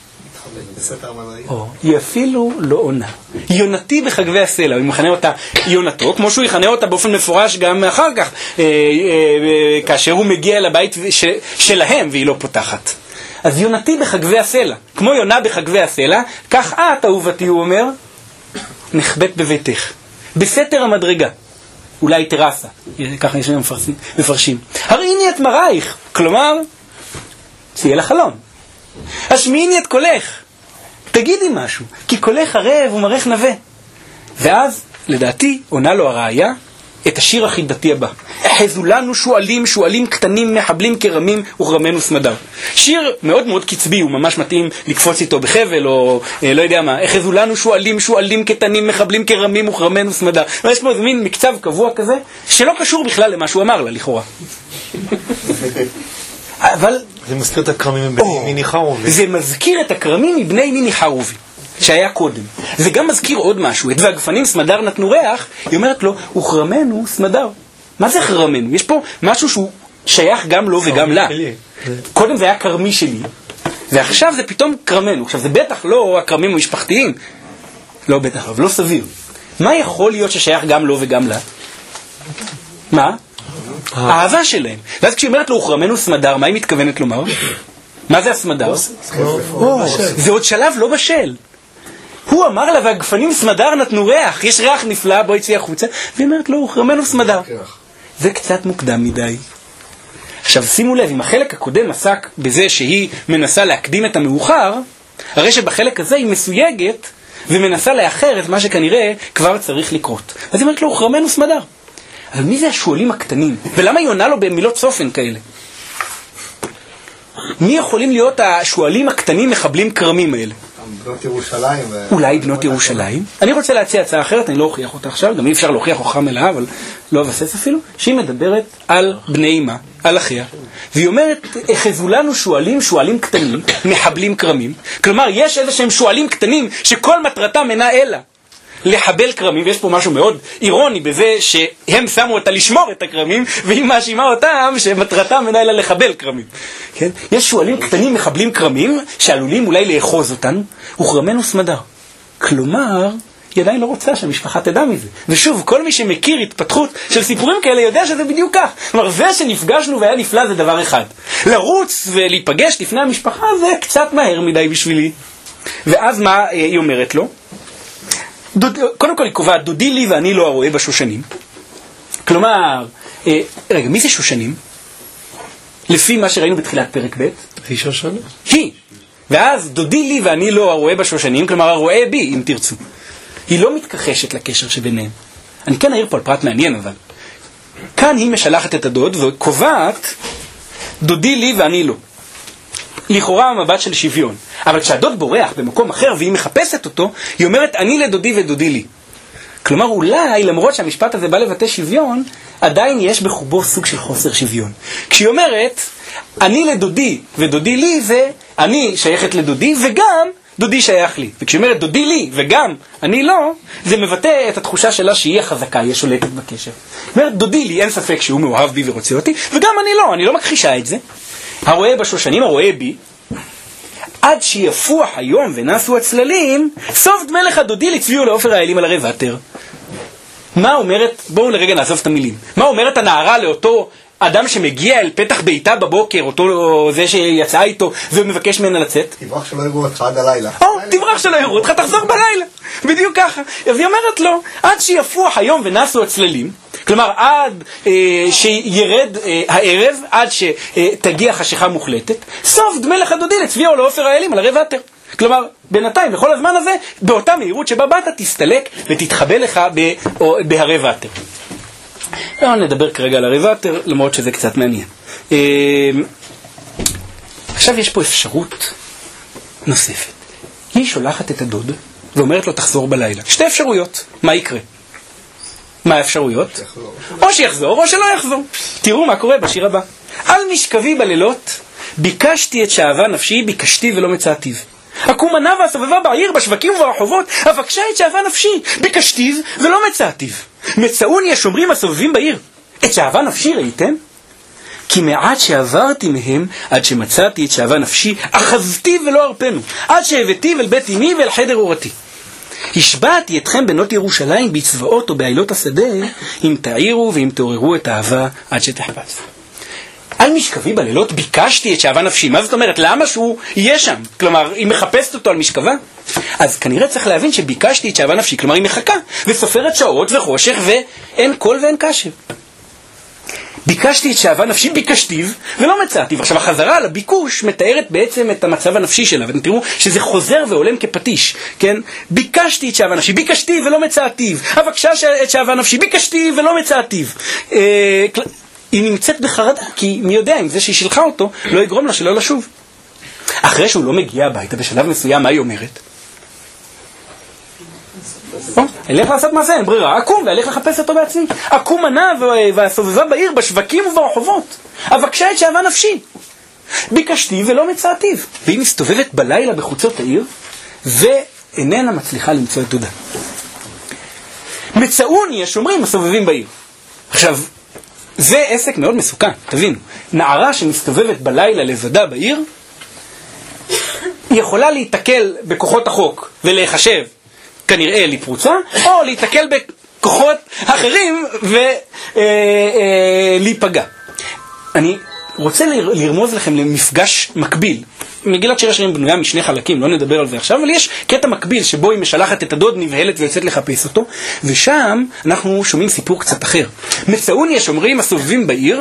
היא אפילו לא עונה. יונתי בחגבי הסלע, הוא מכנה אותה יונתו, כמו שהוא יכנה אותה באופן מפורש גם אחר כך, כאשר הוא מגיע לבית שלהם והיא לא פותחת. אז יונתי בחגבי הסלע, כמו יונה בחגבי הסלע, כך את, אהובתי, הוא אומר, נחבאת בביתך, בסתר המדרגה, אולי טרסה, ככה יש לנו מפרשים. הראיני את מרייך, כלומר, צאי לחלון. השמיעיני את קולך, תגידי משהו, כי קולך ערב ומרך נווה. ואז, לדעתי, עונה לו הראיה את השיר החידתי הבא. אחזו לנו שואלים, שואלים קטנים, מחבלים כרמים ורמנו סמדר. שיר מאוד מאוד קצבי, הוא ממש מתאים לקפוץ איתו בחבל, או אה, לא יודע מה. אחזו לנו שואלים, שואלים קטנים, מחבלים כרמים ורמנו סמדר. יש פה איזה מין מקצב קבוע כזה, שלא קשור בכלל למה שהוא אמר לה, לכאורה. אבל... זה מזכיר את הכרמים מבני מיני חרובי. זה מזכיר את הכרמים מבני מיני חרובי, שהיה קודם. זה גם מזכיר עוד משהו. את והגפנים סמדר נתנו ריח, היא אומרת לו, וחרמנו סמדר. מה זה חרמנו? יש פה משהו שהוא שייך גם לו וגם לה. קודם זה היה כרמי שלי, ועכשיו זה פתאום כרמנו. עכשיו זה בטח לא הכרמים המשפחתיים. לא בטח, אבל לא סביר. מה יכול להיות ששייך גם לו וגם לה? מה? האהבה שלהם. ואז כשהיא אומרת לו, וחרמנו סמדר, מה היא מתכוונת לומר? מה זה הסמדר? זה עוד שלב לא בשל. הוא אמר לה, והגפנים סמדר נתנו ריח, יש ריח נפלא, בואי צאי החוצה, והיא אומרת לו, וחרמנו סמדר. זה קצת מוקדם מדי. עכשיו שימו לב, אם החלק הקודם עסק בזה שהיא מנסה להקדים את המאוחר, הרי שבחלק הזה היא מסויגת ומנסה לאחר את מה שכנראה כבר צריך לקרות. אז היא אומרת לו, וחרמנו סמדר. אבל מי זה השואלים הקטנים? ולמה היא עונה לו במילות צופן כאלה? מי יכולים להיות השואלים הקטנים מחבלים קרמים האלה? בנות ירושלים. אולי בנות ירושלים. אני רוצה להציע הצעה אחרת, אני לא אוכיח אותה עכשיו, גם אי אפשר להוכיח הוכחה מלאה, אבל לא אבסס אפילו, שהיא מדברת על בני אמה, על אחיה, והיא אומרת, החזו לנו שואלים, שואלים קטנים, מחבלים קרמים. כלומר, יש איזה שהם שואלים קטנים, שכל מטרתם אינה אלא לחבל קרמים, ויש פה משהו מאוד אירוני בזה שהם שמו אותה לשמור את הקרמים, והיא מאשימה אותם שמטרתם אינה אלא לחבל קרמים. כן? יש שואלים קטנים מחבלים קרמים, שעלולים אולי לאחוז אותנו, וכרמנו סמדר. כלומר, היא עדיין לא רוצה שהמשפחה תדע מזה. ושוב, כל מי שמכיר התפתחות של סיפורים כאלה יודע שזה בדיוק כך. כלומר, זה שנפגשנו והיה נפלא זה דבר אחד. לרוץ ולהיפגש לפני המשפחה זה קצת מהר מדי בשבילי. ואז מה היא אומרת לו? דוד, קודם כל היא קובעת, דודי לי ואני לא הרואה בשושנים. כלומר, אה, רגע, מי זה שושנים? לפי מה שראינו בתחילת פרק ב' היא שושנים. היא. ואז דודי לי ואני לא הרואה בשושנים, כלומר הרואה בי, אם תרצו. היא לא מתכחשת לקשר שביניהם. אני כן אעיר פה על פרט מעניין, אבל. כאן היא משלחת את הדוד וקובעת, דודי לי ואני לא. לכאורה המבט של שוויון. אבל כשהדוד בורח במקום אחר והיא מחפשת אותו, היא אומרת, אני לדודי ודודי לי. כלומר, אולי, למרות שהמשפט הזה בא לבטא שוויון, עדיין יש בחובו סוג של חוסר שוויון. כשהיא אומרת, אני לדודי ודודי לי, זה אני שייכת לדודי וגם דודי שייך לי. וכשהיא אומרת דודי לי וגם אני לא, זה מבטא את התחושה שלה שהיא החזקה, היא שולטת בקשר. היא אומרת, דודי לי, אין ספק שהוא מאוהב בי ורוצה אותי, וגם אני לא, אני לא מכחישה את זה. הרואה בשושנים, הרואה בי, עד שיפוח היום ונסו הצללים, סוף דמי לך דודי לצביעו לעופר האלים על הרי ותר. מה אומרת, בואו לרגע נעזוב את המילים, מה אומרת הנערה לאותו אדם שמגיע אל פתח ביתה בבוקר, אותו זה שיצאה איתו ומבקש ממנה לצאת? תברח שלא יראו אותך עד הלילה. או, תברח שלא יראו אותך, תחזור בלילה. בדיוק ככה. אז היא אומרת לו, עד שיפוח היום ונסו הצללים, כלומר עד אה, שירד אה, הערב, עד שתגיע חשיכה מוחלטת, סוף דמי לך דודי לצביעו לעופר האלים על הרי ותר. כלומר, בינתיים, בכל הזמן הזה, באותה מהירות שבה באת, תסתלק ותתחבא לך בהרי ותר. לא נדבר כרגע על הרי ותר, למרות שזה קצת מעניין. עכשיו יש פה אפשרות נוספת. היא שולחת את הדוד ואומרת לו תחזור בלילה. שתי אפשרויות. מה יקרה? מה האפשרויות? או שיחזור או שלא יחזור. תראו מה קורה בשיר הבא. על משכבי בלילות ביקשתי את שאהבה נפשי, ביקשתי ולא מצאתיו. הקומנה והסובבה בעיר, בשווקים וברחובות, אבקשה את שאהבה נפשי, ביקשתיו ולא מצאתיו. מצאוני השומרים הסובבים בעיר. את שאהבה נפשי ראיתם? כי מעט שעברתי מהם, עד שמצאתי את שאהבה נפשי, אחזתי ולא ארפנו, עד שהבאתי אל בית אמי ואל חדר אורתי. השבעתי אתכם בנות ירושלים בצבאות או בעילות השדה, אם תעירו ואם תעוררו את האהבה עד שתחפץ. על משכבי בלילות ביקשתי את שאהבה נפשי. מה זאת אומרת? למה שהוא יהיה שם? כלומר, היא מחפשת אותו על משכבה? אז כנראה צריך להבין שביקשתי את שאהבה נפשי, כלומר היא מחכה וסופרת שעות וחושך ואין קול ואין קשב. ביקשתי את שאהבה נפשי, ביקשתיו ולא מצאתיו. עכשיו החזרה על הביקוש מתארת בעצם את המצב הנפשי שלה, ואתם תראו שזה חוזר ועולם כפטיש, כן? ביקשתי את שאהבה נפשי, ביקשתיו ולא מצאתיו. אבקשה את שאהבה נפשי, ביקשתיו ולא מצאתיו. אה, היא נמצאת בחרדה, כי מי יודע אם זה שהיא שילחה אותו לא יגרום לה שלא לשוב. אחרי שהוא לא מגיע הביתה בשלב מסוים, מה היא אומרת? אלך לעשות מעשה, אין ברירה, אקום ואלך לחפש אותו בעצמי. אקום ענה והסובבה בעיר, בשווקים וברחובות. אבקשה את שאהבה נפשי, ביקשתי ולא מצאתיו. והיא מסתובבת בלילה בחוצות העיר ואיננה מצליחה למצוא את דודה. מצאוני השומרים הסובבים בעיר. עכשיו, זה עסק מאוד מסוכן, תבינו. נערה שמסתובבת בלילה לבדה בעיר, היא יכולה להתקל בכוחות החוק ולהיחשב כנראה לפרוצה, או להתקל בכוחות אחרים ולהיפגע. אני רוצה לרמוז לכם למפגש מקביל. מגילת שיר השירים בנויה משני חלקים, לא נדבר על זה עכשיו, אבל יש קטע מקביל שבו היא משלחת את הדוד, נבהלת ויוצאת לחפש אותו, ושם אנחנו שומעים סיפור קצת אחר. מצאוני השומרים הסובבים בעיר,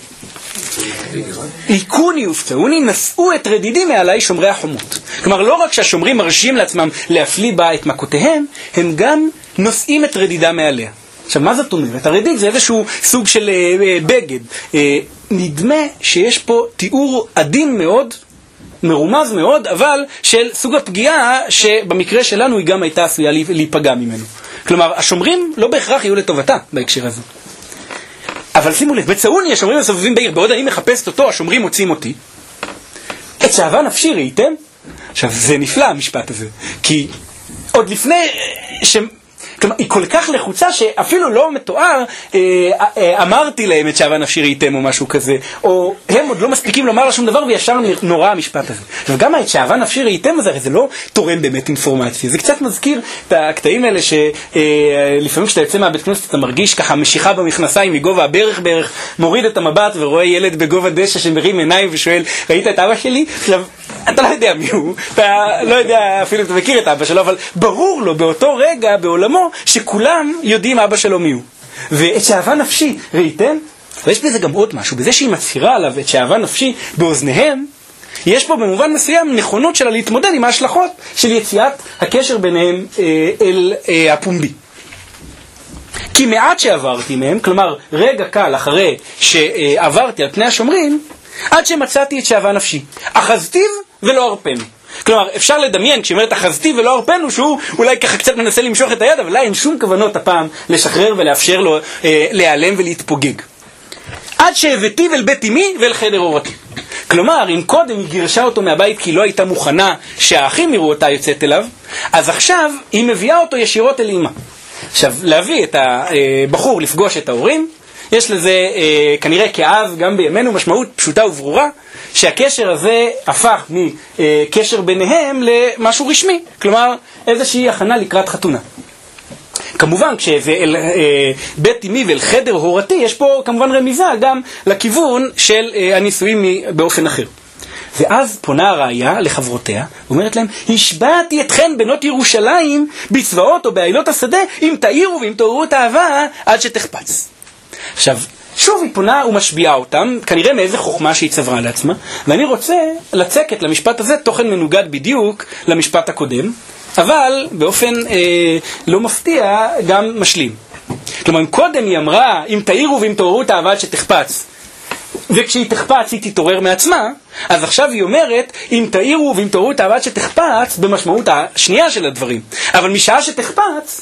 עיקוני ופצעוני, נשאו את רדידי מעלי שומרי החומות. כלומר, לא רק שהשומרים מרשים לעצמם להפליא בה את מכותיהם, הם גם נושאים את רדידה מעליה. עכשיו, מה זאת אומרת? הרדית זה איזשהו סוג של אה, בגד. אה, נדמה שיש פה תיאור עדין מאוד, מרומז מאוד, אבל של סוג הפגיעה שבמקרה שלנו היא גם הייתה עשויה להיפגע ממנו. כלומר, השומרים לא בהכרח יהיו לטובתה בהקשר הזה. אבל שימו לב, בצאוני השומרים מסובבים בעיר, בעוד אני מחפשת אותו, השומרים מוצאים אותי. את שאהבה נפשי ראיתם? עכשיו, זה נפלא המשפט הזה, כי עוד לפני ש... כלומר, היא כל כך לחוצה שאפילו לא מתואר, אה, אה, אמרתי להם את שאהבה נפשי ראיתם או משהו כזה, או הם עוד לא מספיקים לומר לה שום דבר וישר נורא המשפט הזה. וגם את שאהבה נפשי ראיתם הזה, זה לא תורם באמת אינפורמציה, זה קצת מזכיר את הקטעים האלה שלפעמים כשאתה יוצא מהבית כנסת אתה מרגיש ככה משיכה במכנסיים מגובה הברך בערך, מוריד את המבט ורואה ילד בגובה דשא שמרים עיניים ושואל, ראית את אבא שלי? עכשיו, אתה לא יודע מי הוא, אתה לא יודע אפילו אם אתה מכיר את אבא שלו, אבל ברור לו באותו רגע בעולמו שכולם יודעים אבא שלו מי הוא. ואת שאהבה נפשי, ראיתם? ויש בזה גם עוד משהו, בזה שהיא מצהירה עליו את שאהבה נפשי באוזניהם, יש פה במובן מסוים נכונות שלה להתמודד עם ההשלכות של יציאת הקשר ביניהם אה, אל אה, הפומבי. כי מעט שעברתי מהם, כלומר רגע קל אחרי שעברתי על פני השומרים, עד שמצאתי את שאהבה נפשי. אחזתיו ולא ארפנו. כלומר, אפשר לדמיין, כשאומרת אחזתיו ולא ארפנו, שהוא אולי ככה קצת מנסה למשוך את היד, אבל לא אין שום כוונות הפעם לשחרר ולאפשר לו אה, להיעלם ולהתפוגג. עד שהבאתיו אל בית אמי ואל חדר אורתי. כלומר, אם קודם היא גירשה אותו מהבית כי לא הייתה מוכנה שהאחים יראו אותה יוצאת אליו, אז עכשיו היא מביאה אותו ישירות אל אמא. עכשיו, להביא את הבחור לפגוש את ההורים, יש לזה אה, כנראה כאז גם בימינו משמעות פשוטה וברורה, שהקשר הזה הפך מקשר ביניהם למשהו רשמי, כלומר איזושהי הכנה לקראת חתונה. כמובן כשזה אל אה, בית אמי ואל חדר הורתי, יש פה כמובן רמיזה גם לכיוון של אה, הנישואים באופן אחר. ואז פונה הראיה לחברותיה, אומרת להם, השבעתי אתכן בנות ירושלים בצבאות או בעילות השדה, אם תאירו ואם תעוררו את האהבה עד שתחפץ. עכשיו, שוב היא פונה ומשביעה אותם, כנראה מאיזה חוכמה שהיא צברה לעצמה, ואני רוצה לצקת למשפט הזה תוכן מנוגד בדיוק למשפט הקודם, אבל באופן אה, לא מפתיע גם משלים. כלומר, אם קודם היא אמרה, אם תאירו ואם תעוררו את האהבה עד שתחפץ, וכשהיא תחפץ היא תתעורר מעצמה, אז עכשיו היא אומרת, אם תאירו ואם תעוררו את האהבה עד שתחפץ, במשמעות השנייה של הדברים. אבל משעה שתחפץ,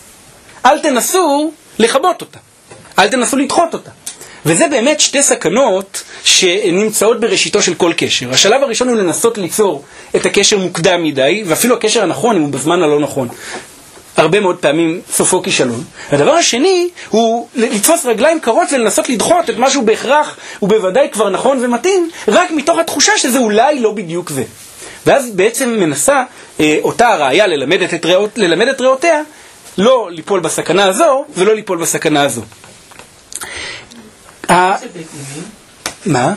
אל תנסו לכבות אותה. אל תנסו לדחות אותה. וזה באמת שתי סכנות שנמצאות בראשיתו של כל קשר. השלב הראשון הוא לנסות ליצור את הקשר מוקדם מדי, ואפילו הקשר הנכון אם הוא בזמן הלא נכון. הרבה מאוד פעמים סופו כישלון. הדבר השני הוא לתפוס רגליים קרות ולנסות לדחות את משהו בהכרח ובוודאי כבר נכון ומתאים, רק מתוך התחושה שזה אולי לא בדיוק זה. ואז בעצם מנסה אה, אותה הראיה ללמד את, ראות, ללמד את ראותיה, לא ליפול בסכנה הזו ולא ליפול בסכנה הזו. מה?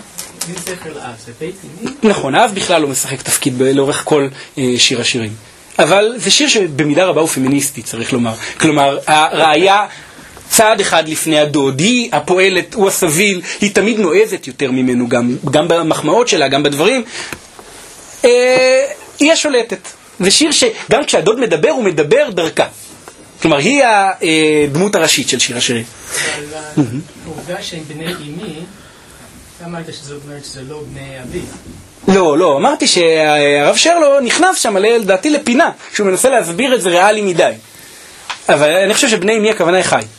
נכון, האב בכלל לא משחק תפקיד לאורך כל שיר השירים. אבל זה שיר שבמידה רבה הוא פמיניסטי, צריך לומר. כלומר, הראיה צעד אחד לפני הדוד, היא הפועלת, הוא הסביל, היא תמיד נועזת יותר ממנו, גם, גם במחמאות שלה, גם בדברים. אה, היא השולטת. זה שיר שגם כשהדוד מדבר, הוא מדבר דרכה. כלומר, היא הדמות הראשית של שיר השירים. אבל העובדה שהם בני אמי, אתה אמרת שזאת אומרת שזה לא בני אבי. לא, לא, אמרתי שהרב שרלו נכנס שם, לדעתי, לפינה, שהוא מנסה להסביר את זה ריאלי מדי. אבל אני חושב שבני אמי הכוונה היא חי.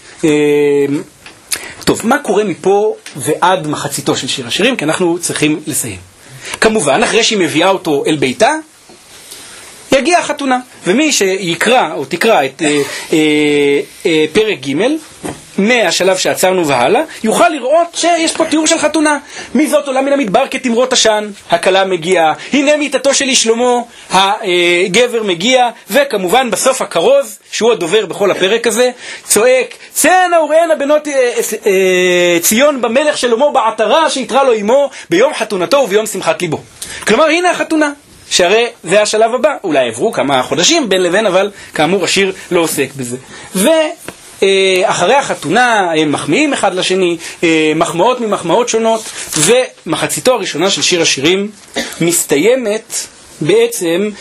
טוב, מה קורה מפה ועד מחציתו של שיר השירים? כי אנחנו צריכים לסיים. כמובן, אחרי שהיא מביאה אותו אל ביתה, יגיע החתונה, ומי שיקרא או תקרא את אה, אה, אה, פרק ג' מהשלב שעצרנו והלאה, יוכל לראות שיש פה תיאור של חתונה. מי זאת עולה מן המדבר כתמרות עשן, הכלה מגיעה, הנה מיטתו שלי שלמה, הגבר מגיע, וכמובן בסוף הכרוז, שהוא הדובר בכל הפרק הזה, צועק, צאנה וראנה בנות אה, אה, ציון במלך שלמה בעטרה שיתרה לו עמו ביום חתונתו וביום שמחת ליבו. כלומר, הנה החתונה. שהרי זה השלב הבא, אולי עברו כמה חודשים בין לבין, אבל כאמור השיר לא עוסק בזה. ואחרי החתונה הם מחמיאים אחד לשני, מחמאות ממחמאות שונות, ומחציתו הראשונה של שיר השירים מסתיימת בעצם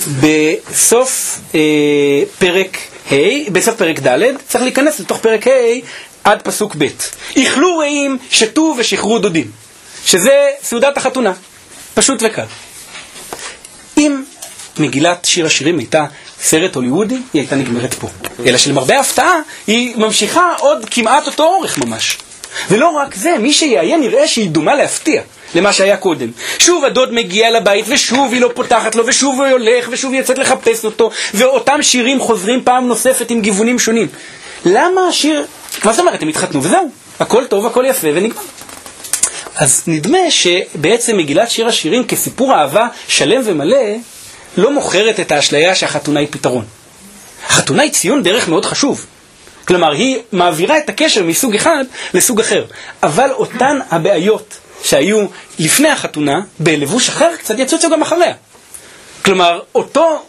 בסוף אה, פרק ה', בסוף פרק ד', צריך להיכנס לתוך פרק ה' עד פסוק ב'. איכלו רעים, שתו ושחרו דודים, שזה סעודת החתונה, פשוט וקל. אם מגילת שיר השירים הייתה סרט הוליוודי, היא הייתה נגמרת פה. אלא שלמרבה ההפתעה, היא ממשיכה עוד כמעט אותו אורך ממש. ולא רק זה, מי שיעיין נראה שהיא דומה להפתיע למה שהיה קודם. שוב הדוד מגיע לבית, ושוב היא לא פותחת לו, ושוב הוא הולך, ושוב היא יוצאת לחפש אותו, ואותם שירים חוזרים פעם נוספת עם גיוונים שונים. למה השיר... מה זאת אומרת? הם התחתנו וזהו. הכל טוב, הכל יפה ונגמר. אז נדמה שבעצם מגילת שיר השירים כסיפור אהבה שלם ומלא, לא מוכרת את האשליה שהחתונה היא פתרון. החתונה היא ציון דרך מאוד חשוב. כלומר, היא מעבירה את הקשר מסוג אחד לסוג אחר. אבל אותן הבעיות שהיו לפני החתונה, בלבוש אחר קצת יצוצו גם אחריה. כלומר, אותו...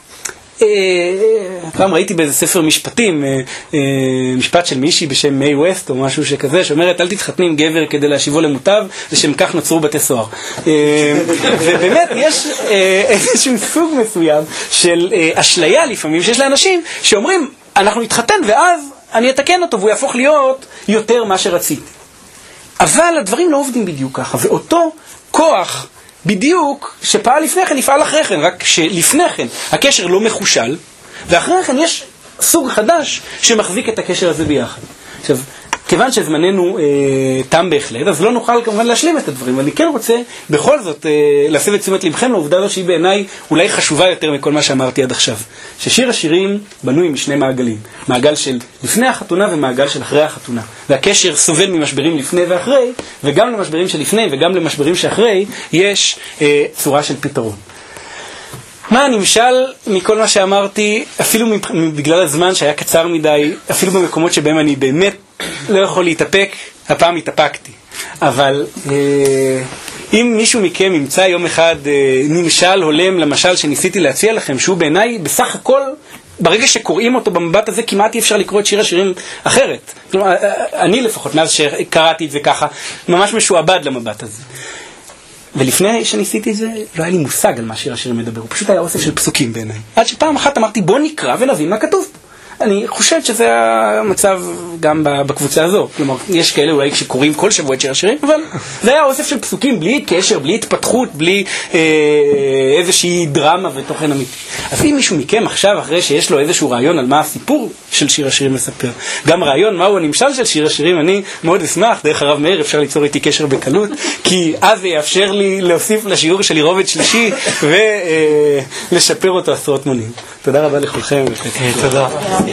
פעם ראיתי באיזה ספר משפטים, משפט של מישהי בשם מיי ווסט או משהו שכזה, שאומרת אל תתחתני עם גבר כדי להשיבו למוטב, ושם כך נוצרו בתי סוהר. ובאמת יש איזשהו סוג מסוים של אשליה לפעמים שיש לאנשים שאומרים אנחנו נתחתן ואז אני אתקן אותו והוא יהפוך להיות יותר מה שרציתי. אבל הדברים לא עובדים בדיוק ככה, ואותו כוח בדיוק שפעל לפני כן יפעל אחרי כן, רק שלפני כן הקשר לא מחושל, ואחרי כן יש סוג חדש שמחזיק את הקשר הזה ביחד. עכשיו, כיוון שזמננו אה, תם בהחלט, אז לא נוכל כמובן להשלים את הדברים, אבל אני כן רוצה בכל זאת אה, להסב את תשומת לבכם לעובדה זו שהיא בעיניי אולי חשובה יותר מכל מה שאמרתי עד עכשיו. ששיר השירים בנוי משני מעגלים, מעגל של לפני החתונה ומעגל של אחרי החתונה. והקשר סובל ממשברים לפני ואחרי, וגם למשברים שלפני וגם למשברים שאחרי יש אה, צורה של פתרון. מה נמשל מכל מה שאמרתי, אפילו בגלל הזמן שהיה קצר מדי, אפילו במקומות שבהם אני באמת לא יכול להתאפק, הפעם התאפקתי. אבל אה, אם מישהו מכם ימצא יום אחד אה, נמשל הולם למשל שניסיתי להציע לכם, שהוא בעיניי בסך הכל, ברגע שקוראים אותו במבט הזה, כמעט אי אפשר לקרוא את שיר השירים אחרת. כלומר, אני לפחות, מאז שקראתי את זה ככה, ממש משועבד למבט הזה. ולפני שניסיתי את זה, לא היה לי מושג על מה שיר השירים מדבר, הוא פשוט היה אוסף של פסוקים בעיניי. עד שפעם אחת אמרתי, בוא נקרא ונבין מה כתוב. אני חושבת שזה המצב גם בקבוצה הזו. כלומר, יש כאלה אולי שקוראים כל שבוע את שיר השירים, אבל זה היה אוסף של פסוקים, בלי קשר, בלי התפתחות, בלי אה, איזושהי דרמה ותוכן אמיתי. אז אם מישהו מכם עכשיו, אחרי שיש לו איזשהו רעיון על מה הסיפור של שיר השירים מספר, גם רעיון מהו הנמשל של שיר השירים, אני מאוד אשמח, דרך הרב מאיר אפשר ליצור איתי קשר בקלות, כי אז זה יאפשר לי להוסיף לשיעור שלי רובד שלישי ולשפר אותו עשרות מונים. תודה רבה לכולכם. תודה.